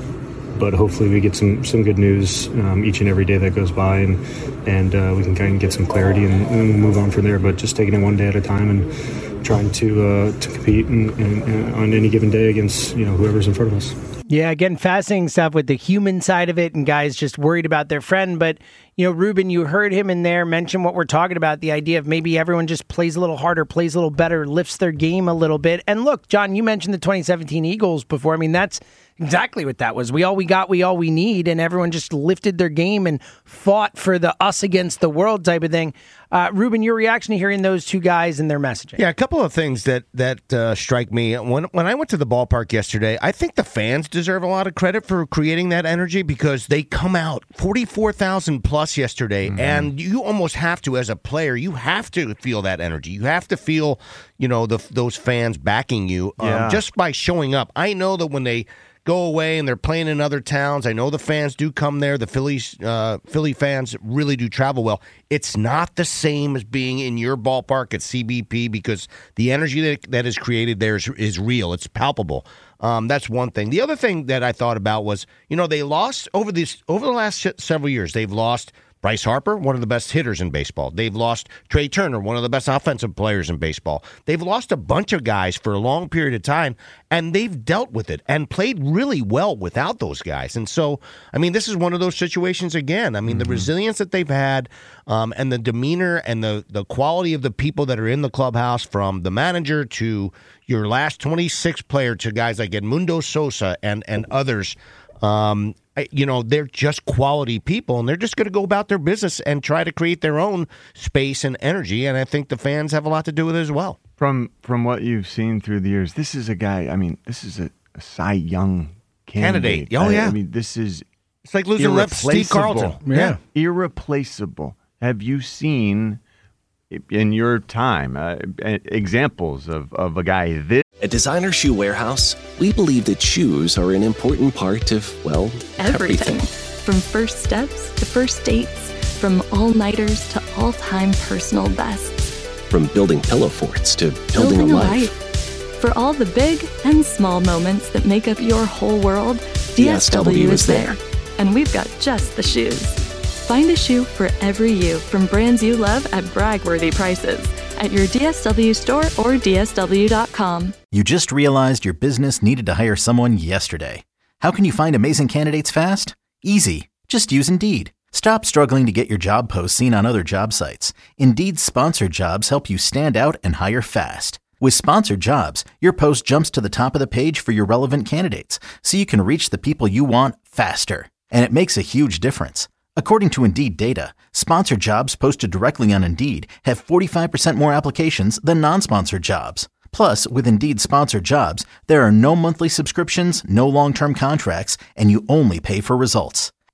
But hopefully we get some, some good news um, each and every day that goes by, and and uh, we can kind of get some clarity and, and move on from there. But just taking it one day at a time and trying to uh, to compete in, in, in, on any given day against, you know, whoever's in front of us. Yeah, again, fascinating stuff with the human side of it and guys just worried about their friend. But, you know, Ruben, you heard him in there mention what we're talking about, the idea of maybe everyone just plays a little harder, plays a little better, lifts their game a little bit. And look, John, you mentioned the twenty seventeen Eagles before. I mean, that's exactly what that was. We all we got, we all we need, and everyone just lifted their game and fought for the us against the world type of thing. Uh, Ruben, your reaction to hearing those two guys and their messaging? Yeah, a couple of things that that uh, strike me. When when I went to the ballpark yesterday, I think the fans deserve a lot of credit for creating that energy, because they come out forty-four thousand plus yesterday, mm-hmm. and you almost have to, as a player, you have to feel that energy. You have to feel, you know, the those fans backing you yeah. um, just by showing up. I know that when they go away and they're playing in other towns, I know the fans do come there. The Phillies, uh, Philly fans really do travel well. It's not the same as being in your ballpark at C B P, because the energy that, that is created there is, is real. It's palpable. Um, that's one thing. The other thing that I thought about was, you know, they lost over this over the last several years. They've lost Bryce Harper, one of the best hitters in baseball. They've lost Trey Turner, one of the best offensive players in baseball. They've lost a bunch of guys for a long period of time, and they've dealt with it and played really well without those guys. And so, I mean, this is one of those situations again. I mean, mm-hmm. the resilience that they've had um, and the demeanor and the, the quality of the people that are in the clubhouse, from the manager to your last twenty-six player to guys like Edmundo Sosa and, and others, um, you know, they're just quality people, and they're just going to go about their business and try to create their own space and energy. And I think the fans have a lot to do with it as well. From from what you've seen through the years, this is a guy, I mean, this is a, a Cy Young candidate. candidate. Oh, yeah. I, I mean, this is It's like losing left Steve Carlton. Yeah. Irreplaceable. Have you seen, in your time, uh, examples of, of a guy this? At Designer Shoe Warehouse, we believe that shoes are an important part of, well, everything. everything. From first steps to first dates, from all-nighters to all-time personal bests. From building pillow forts to building, building a, a life. life. For all the big and small moments that make up your whole world, D S W, D S W is there. And we've got just the shoes. Find a shoe for every you from brands you love at brag-worthy prices at your D S W store or D S W dot com. You just realized your business needed to hire someone yesterday. How can you find amazing candidates fast? Easy. Just use Indeed. Stop struggling to get your job posts seen on other job sites. Indeed's sponsored jobs help you stand out and hire fast. With sponsored jobs, your post jumps to the top of the page for your relevant candidates, so you can reach the people you want faster. And it makes a huge difference. According to Indeed data, sponsored jobs posted directly on Indeed have forty-five percent more applications than non-sponsored jobs. Plus, with Indeed sponsored jobs, there are no monthly subscriptions, no long-term contracts, and you only pay for results.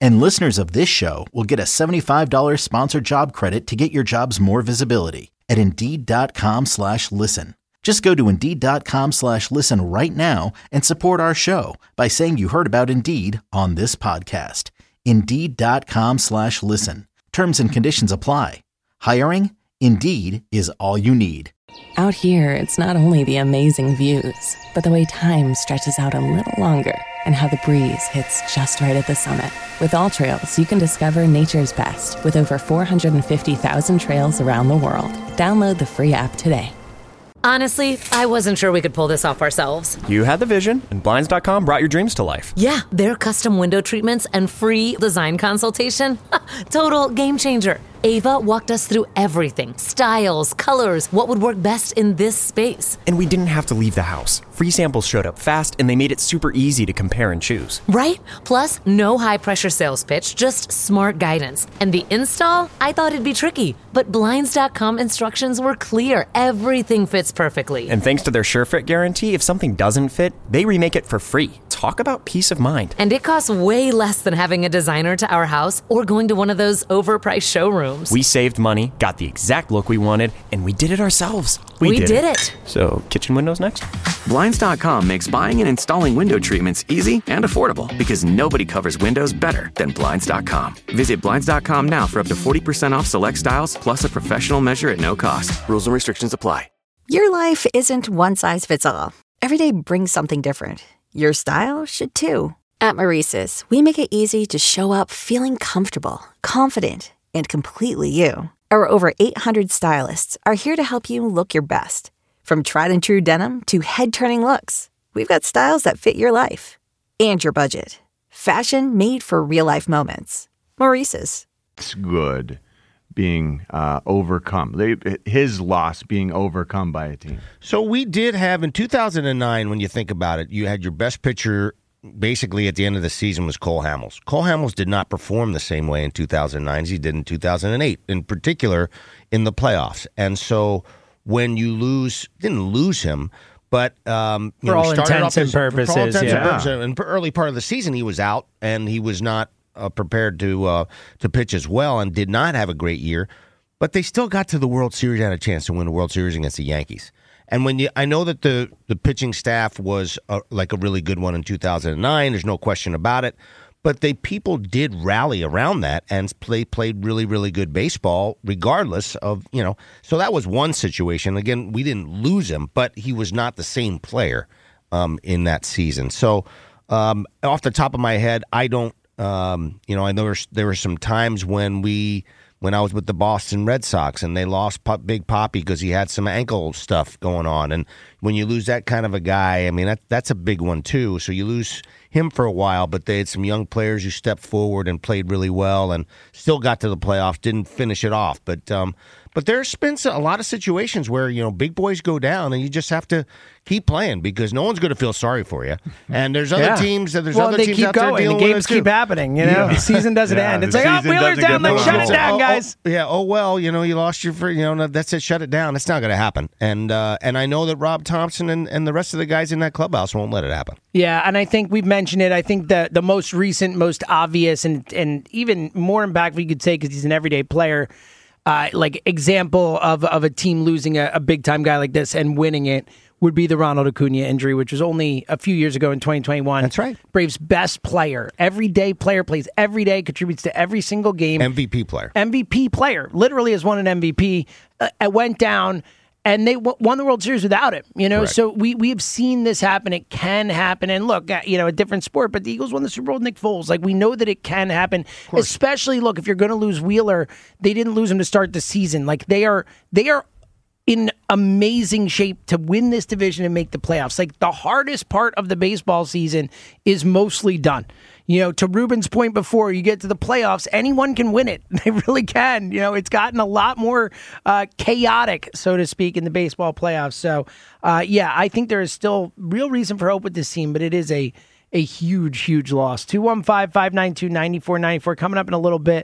And listeners of this show will get a seventy-five dollars sponsored job credit to get your jobs more visibility at Indeed.com slash listen. Just go to Indeed.com slash listen right now and support our show by saying you heard about Indeed on this podcast. Indeed.com slash listen. Terms and conditions apply. Hiring? Indeed is all you need. Out here, it's not only the amazing views, but the way time stretches out a little longer and how the breeze hits just right at the summit. With All Trails, you can discover nature's best with over four hundred fifty thousand trails around the world. Download the free app today. Honestly, I wasn't sure we could pull this off ourselves. You had the vision, and Blinds dot com brought your dreams to life. Yeah, their custom window treatments and free design consultation. Total game changer. Ava walked us through everything. Styles, colors, what would work best in this space. And we didn't have to leave the house. Free samples showed up fast, and they made it super easy to compare and choose. Right? Plus, no high-pressure sales pitch, just smart guidance. And the install? I thought it'd be tricky, but Blinds dot com instructions were clear. Everything fits perfectly. And thanks to their SureFit guarantee, if something doesn't fit, they remake it for free. Talk about peace of mind. And it costs way less than having a designer to our house or going to one of those overpriced showrooms. We saved money, got the exact look we wanted, and we did it ourselves. We, we did, did it. it. So, kitchen windows next? Blinds dot com makes buying and installing window treatments easy and affordable because nobody covers windows better than Blinds dot com. Visit Blinds dot com now for up to forty percent off select styles plus a professional measure at no cost. Rules and restrictions apply. Your life isn't one size fits all. Every day brings something different. Your style should too. At Maurice's, we make it easy to show up feeling comfortable, confident, and completely you. Our over eight hundred stylists are here to help you look your best. From tried and true denim to head-turning looks, we've got styles that fit your life and your budget. Fashion made for real-life moments. Maurice's. It's good being uh, overcome. They, his loss being overcome by a team. So we did have, in two thousand nine, when you think about it, you had your best pitcher basically at the end of the season was Cole Hamels. Cole Hamels did not perform the same way in two thousand nine as he did in two thousand eight, in particular in the playoffs. And so when you lose, didn't lose him, but um, you for know, all started intents off his, and purposes, for all intents yeah. and purposes, in the early part of the season, he was out and he was not uh, prepared to uh, to pitch as well and did not have a great year. But they still got to the World Series and had a chance to win the World Series against the Yankees. And when you, I know that the, the pitching staff was a, like a really good one in two thousand nine. There's no question about it. But they people did rally around that and play played really really good baseball, regardless of you know. So that was one situation. Again, we didn't lose him, but he was not the same player um, in that season. So um, off the top of my head, I don't. Um, you know, I know there's, there were some times when we. When I was with the Boston Red Sox and they lost Pop, Big Poppy because he had some ankle stuff going on. And when you lose that kind of a guy, I mean, that, that's a big one too. So you lose him for a while, but they had some young players who stepped forward and played really well and still got to the playoffs, didn't finish it off. But um, but there's been a lot of situations where, you know, big boys go down and you just have to keep playing because no one's going to feel sorry for you. And there's other yeah. teams that there's well, other they teams keep out going. there dealing The games with it keep too. happening. You know, Yeah. the season doesn't Yeah, end. It's the like, oh, season Wheeler's doesn't down. get Like, shut it prolonged. down, Oh, guys. oh, yeah. Oh well, you know, you lost your, you know, that's it. Shut it down. It's not going to happen. And uh, and I know that Rob Thompson and, and the rest of the guys in that clubhouse won't let it happen. Yeah, and I think we've mentioned it. I think the the most recent, most obvious, and and even more impactful, you could say, because he's an everyday player. Uh, like example of of a team losing a, a big time guy like this and winning it would be the Ronald Acuna injury, which was only a few years ago in twenty twenty-one. That's right. Braves' best player, everyday player, plays every day, contributes to every single game. M V P player. M V P player, literally has won an M V P. Uh, it went down. And they w- won the World Series without him, you know. Correct. So we we have seen this happen. It can happen. And look, uh, you know, a different sport, but the Eagles won the Super Bowl with Nick Foles. Like, we know that it can happen. Especially, look, if you're going to lose Wheeler, they didn't lose him to start the season. Like, they are they are in amazing shape to win this division and make the playoffs. Like, the hardest part of the baseball season is mostly done. You know, to Ruben's point before, you get to the playoffs, anyone can win it. They really can. You know, it's gotten a lot more uh, chaotic, so to speak, in the baseball playoffs. So, uh, yeah, I think there is still real reason for hope with this team, but it is a a huge, huge loss. two one five, five nine two, nine four nine four. Coming up in a little bit,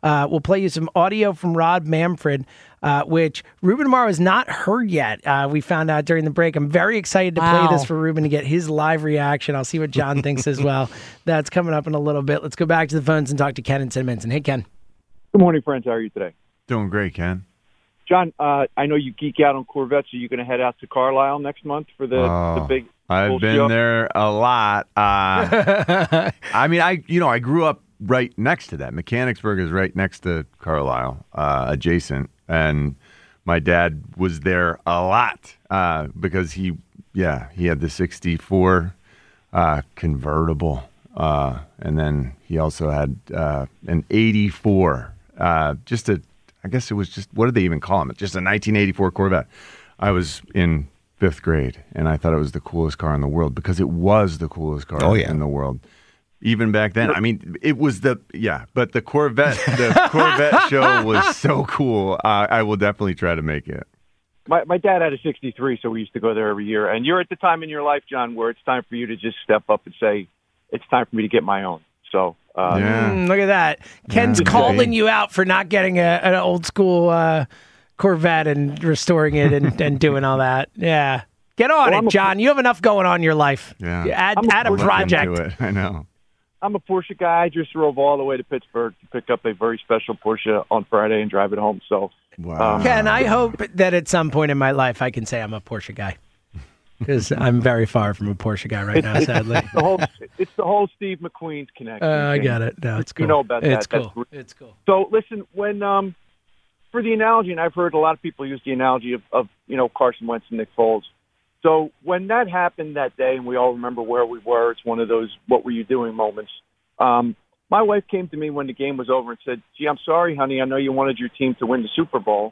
Uh, we'll play you some audio from Rob Manfred, uh, which Ruben Amaro has not heard yet. Uh, we found out during the break. I'm very excited to Wow. play this for Ruben to get his live reaction. I'll see what John thinks as well. That's coming up in a little bit. Let's go back to the phones and talk to Ken in Saint Vincent. Hey, Ken. Good morning, friends. How are you today? Doing great, Ken. John, uh, I know you geek out on Corvettes. Are you going to head out to Carlisle next month for the, Oh, the big I've full been show? there a lot. Uh, I mean, I you know I grew up right next to that. Mechanicsburg is right next to Carlisle, uh, adjacent, and my dad was there a lot uh, because he yeah he had the sixty-four uh, convertible, uh, and then he also had uh, an eighty-four. Uh, just a I guess it was just what did they even call them? Just a nineteen eighty-four Corvette. I was in fifth grade, and I thought it was the coolest car in the world because it was the coolest car Oh, yeah. in the world. Even back then, I mean, it was the yeah, but the Corvette, the Corvette show was so cool. Uh, I will definitely try to make it. My, my dad had a sixty-three, so we used to go there every year. And you're at the time in your life, John, where it's time for you to just step up and say, it's time for me to get my own. So uh, Mm, look at that. Ken's Yeah. calling you out for not getting a, an old school uh, Corvette and restoring it and, and doing all that. Yeah. Get on Well, it, I'm a- John. You have enough going on in your life. Yeah. You Add, I'm a add a Look into project. it. I know. I'm a Porsche guy. I just drove all the way to Pittsburgh to pick up a very special Porsche on Friday and drive it home. So, wow. um, Ken, I hope that at some point in my life I can say I'm a Porsche guy. Because I'm very far from a Porsche guy right now, it's, sadly. it's the whole it's the whole Steve McQueen's connection. Uh, I thing. get it. No, it's cool. You know about that. It's That's cool. great. It's cool. So listen, when um, for the analogy, and I've heard a lot of people use the analogy of, of you know Carson Wentz and Nick Foles. So when that happened that day, and we all remember where we were, it's one of those "what were you doing" moments. Um, my wife came to me when the game was over and said, "Gee, I'm sorry, honey. I know you wanted your team to win the Super Bowl."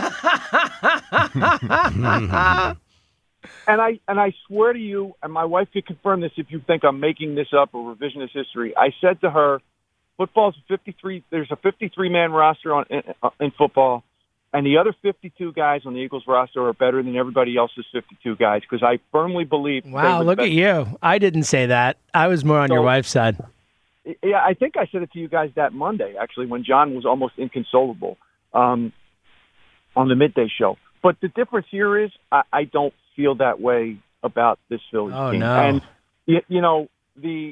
And I and I swear to you, and my wife could confirm this if you think I'm making this up or revisionist history. I said to her, "Football's a fifty-three. There's a fifty-three man roster on in, in football, and the other fifty-two guys on the Eagles roster are better than everybody else's fifty-two guys." Because I firmly believe. they Wow, were the look best. at you. I didn't say that. I was more on your So- wife's side. Yeah, I think I said it to you guys that Monday, actually, when John was almost inconsolable um, on the midday show. But the difference here is I, I don't feel that way about this Phillies Oh, team. no. And, you, you know, the,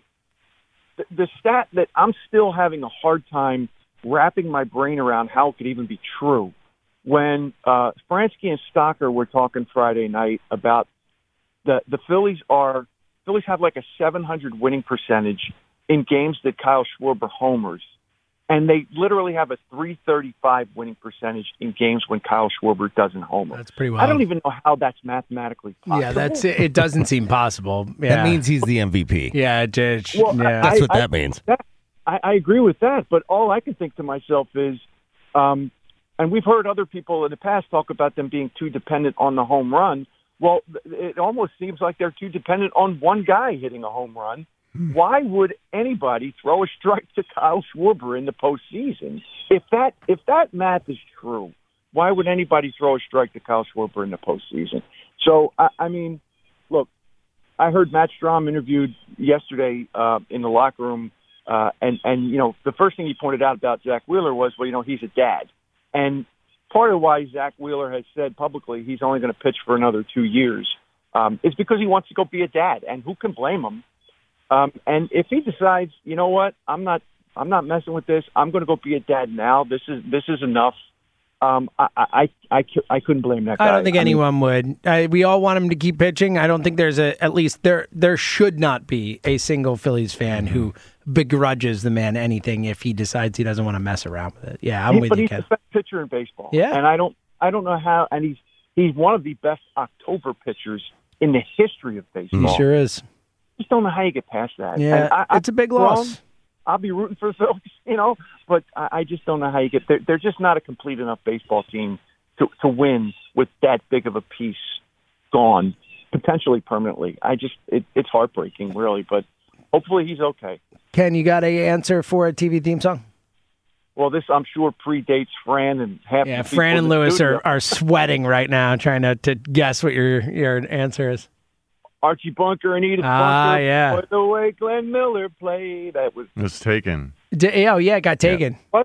the the stat that I'm still having a hard time wrapping my brain around how it could even be true. When uh, Fransky and Stocker were talking Friday night about the, the Phillies are Phillies have like a seven hundred winning percentage in games that Kyle Schwarber homers. And they literally have a three thirty-five winning percentage in games when Kyle Schwarber doesn't homer. That's pretty I wild. don't even know how that's mathematically possible. Yeah, that's it. It doesn't seem possible. Yeah. That means he's the M V P. Yeah, it did. Well, yeah. That's I- what I- that means. That, I, I agree with that, but all I can think to myself is, um, and we've heard other people in the past talk about them being too dependent on the home run. Well, it almost seems like they're too dependent on one guy hitting a home run. Why would anybody throw a strike to Kyle Schwarber in the postseason? If that if that math is true, why would anybody throw a strike to Kyle Schwarber in the postseason? So, I, I mean, look, I heard Matt Strom interviewed yesterday uh, in the locker room, uh, and, and, you know, the first thing he pointed out about Zach Wheeler was, well, you know, he's a dad. And part of why Zach Wheeler has said publicly he's only going to pitch for another two years um, is because he wants to go be a dad. And who can blame him? Um, and if he decides, you know what, I'm not, I'm not messing with this. I'm going to go be a dad now. This is this is enough. Um, I, I, I, I, I couldn't blame that guy. I don't think I mean, anyone would. I, we all want him to keep pitching. I don't think there's a at least there there should not be a single Phillies fan who begrudges the man anything if he decides he doesn't want to mess around with it. Yeah, I'm he- with but you, he's Ken. the best pitcher in baseball. Yeah. and I don't, I don't know how. And he's he's one of the best October pitchers in the history of baseball. He sure is. Just don't know how you get past that. Yeah, And I, I- it's a big wrong. loss. I'll be rooting for the Phillies, you know, but I, I just don't know how you get. They're, they're just not a complete enough baseball team to to win with that big of a piece gone, potentially permanently. I just it, it's heartbreaking, really. But hopefully he's okay. Ken, you got a answer for a T V theme song? Well, this I'm sure predates Fran and half. Yeah, the people Fran in and the Lewis studio. are, are sweating right now trying to, to guess what your your answer is. Archie Bunker and Edith Ah, Bunker. yeah. By the way Glenn Miller played, that was It's taken. D- oh, yeah, it got taken. But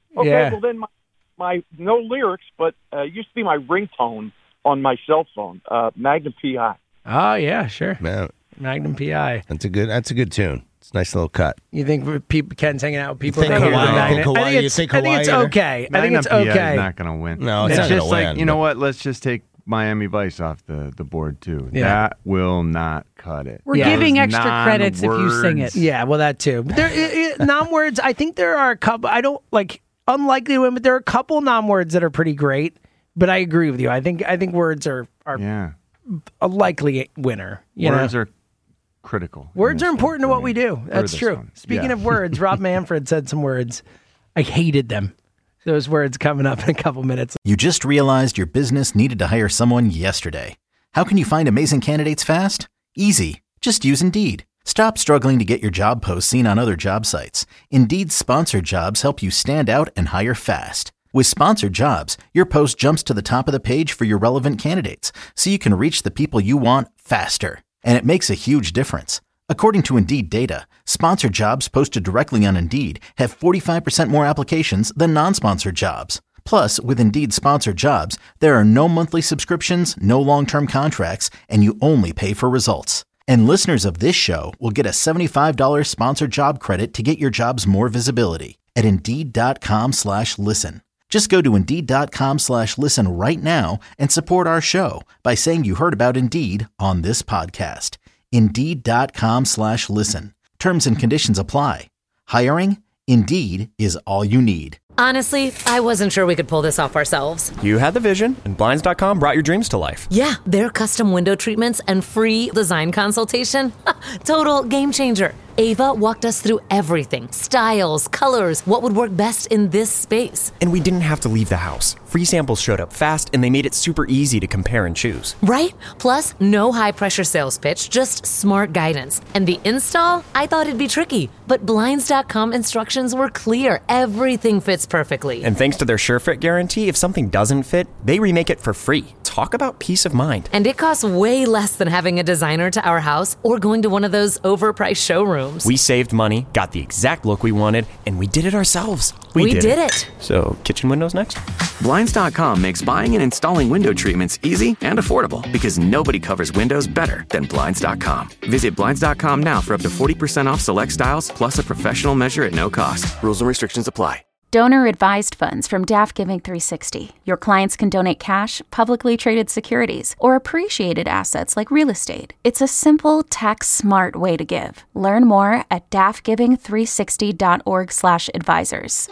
Okay, Yeah. well then my, my no lyrics, but uh, used to be my ringtone on my cell phone, uh, Magnum P I. Oh yeah, sure. Man, Magnum P I. that's a good. That's a good tune. It's a nice little cut. You think people Ken's hanging out with people? think that hear Hawaii- the Magnum- think Hawaii- I think you it's, think I think it's Hawaii- okay. I think Magnum it's P I okay. is not going to win. No, it's it's not just gonna like win, you know but- what? Let's just take Miami Vice off the, the board too. Yeah. That will not cut it. We're Yeah. giving Those extra credits if you sing it. non-words. Yeah, well, that too. But there, it, it, non-words. I think there are a couple. I don't like unlikely to win, but there are a couple non-words that are pretty great. But I agree with you. I think I think words are are Yeah. a likely winner. You Words know? are critical. Words are important to what we do. That's this true. one. Speaking Yeah. of words, Rob Manfred said some words. I hated them. Those words coming up in a couple minutes. You just realized your business needed to hire someone yesterday. How can you find amazing candidates fast? Easy. Just use Indeed. Stop struggling to get your job posts seen on other job sites. Indeed's sponsored jobs help you stand out and hire fast. With sponsored jobs, your post jumps to the top of the page for your relevant candidates, so you can reach the people you want faster. And it makes a huge difference. According to Indeed data, sponsored jobs posted directly on Indeed have forty-five percent more applications than non-sponsored jobs. Plus, with Indeed sponsored jobs, there are no monthly subscriptions, no long-term contracts, and you only pay for results. And listeners of this show will get a seventy-five dollars sponsored job credit to get your jobs more visibility at Indeed.com slash listen. Just go to Indeed.com slash listen right now and support our show by saying you heard about Indeed on this podcast. Indeed.com slash listen. Terms and conditions apply. Hiring? Indeed is all you need. Honestly, I wasn't sure we could pull this off ourselves. You had the vision, and Blinds dot com brought your dreams to life. Yeah, their custom window treatments and free design consultation. Total game changer. Ava walked us through everything. Styles, colors, what would work best in this space. And we didn't have to leave the house. Free samples showed up fast, and they made it super easy to compare and choose. Right? Plus, no high-pressure sales pitch, just smart guidance. And the install? I thought it'd be tricky, but Blinds dot com instructions were clear. Everything fits perfectly. And thanks to their SureFit guarantee, if something doesn't fit, they remake it for free. Talk about peace of mind. And it costs way less than having a designer to our house or going to one of those overpriced showrooms. We saved money, got the exact look we wanted, and we did it ourselves. We, We did, did it. So, kitchen windows next? Blinds dot com makes buying and installing window treatments easy and affordable because nobody covers windows better than Blinds dot com. Visit Blinds dot com now for up to forty percent off select styles plus a professional measure at no cost. Rules and restrictions apply. Donor-advised funds from D A F Giving three sixty. Your clients can donate cash, publicly traded securities, or appreciated assets like real estate. It's a simple, tax-smart way to give. Learn more at D A F giving three sixty dot org slash advisors.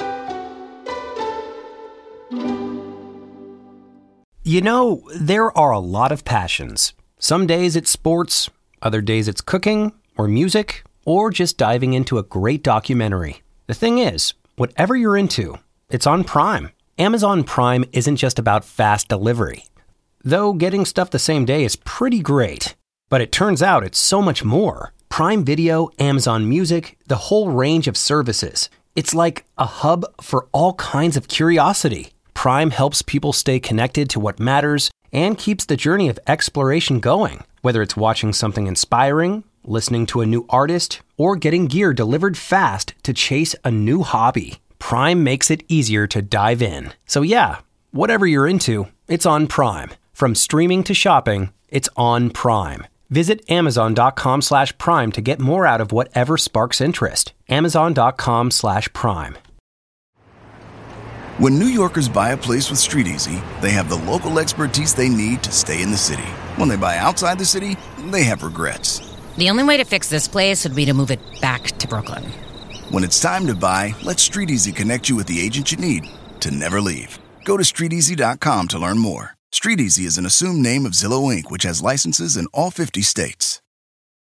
You know, there are a lot of passions. Some days it's sports, other days it's cooking, or music, or just diving into a great documentary. The thing is, whatever you're into, it's on Prime. Amazon Prime isn't just about fast delivery. Though getting stuff the same day is pretty great. But it turns out it's so much more. Prime Video, Amazon Music, the whole range of services. It's like a hub for all kinds of curiosity. Prime helps people stay connected to what matters and keeps the journey of exploration going. Whether it's watching something inspiring, listening to a new artist, or getting gear delivered fast to chase a new hobby, Prime makes it easier to dive in. So yeah, whatever you're into, it's on Prime. From streaming to shopping, it's on Prime. Visit Amazon.com slash Prime to get more out of whatever sparks interest. Amazon.com slash Prime. When New Yorkers buy a place with StreetEasy, they have the local expertise they need to stay in the city. When they buy outside the city, they have regrets. The only way to fix this place would be to move it back to Brooklyn. When it's time to buy, let StreetEasy connect you with the agent you need to never leave. Go to street easy dot com to learn more. StreetEasy is an assumed name of Zillow Incorporated, which has licenses in all fifty states.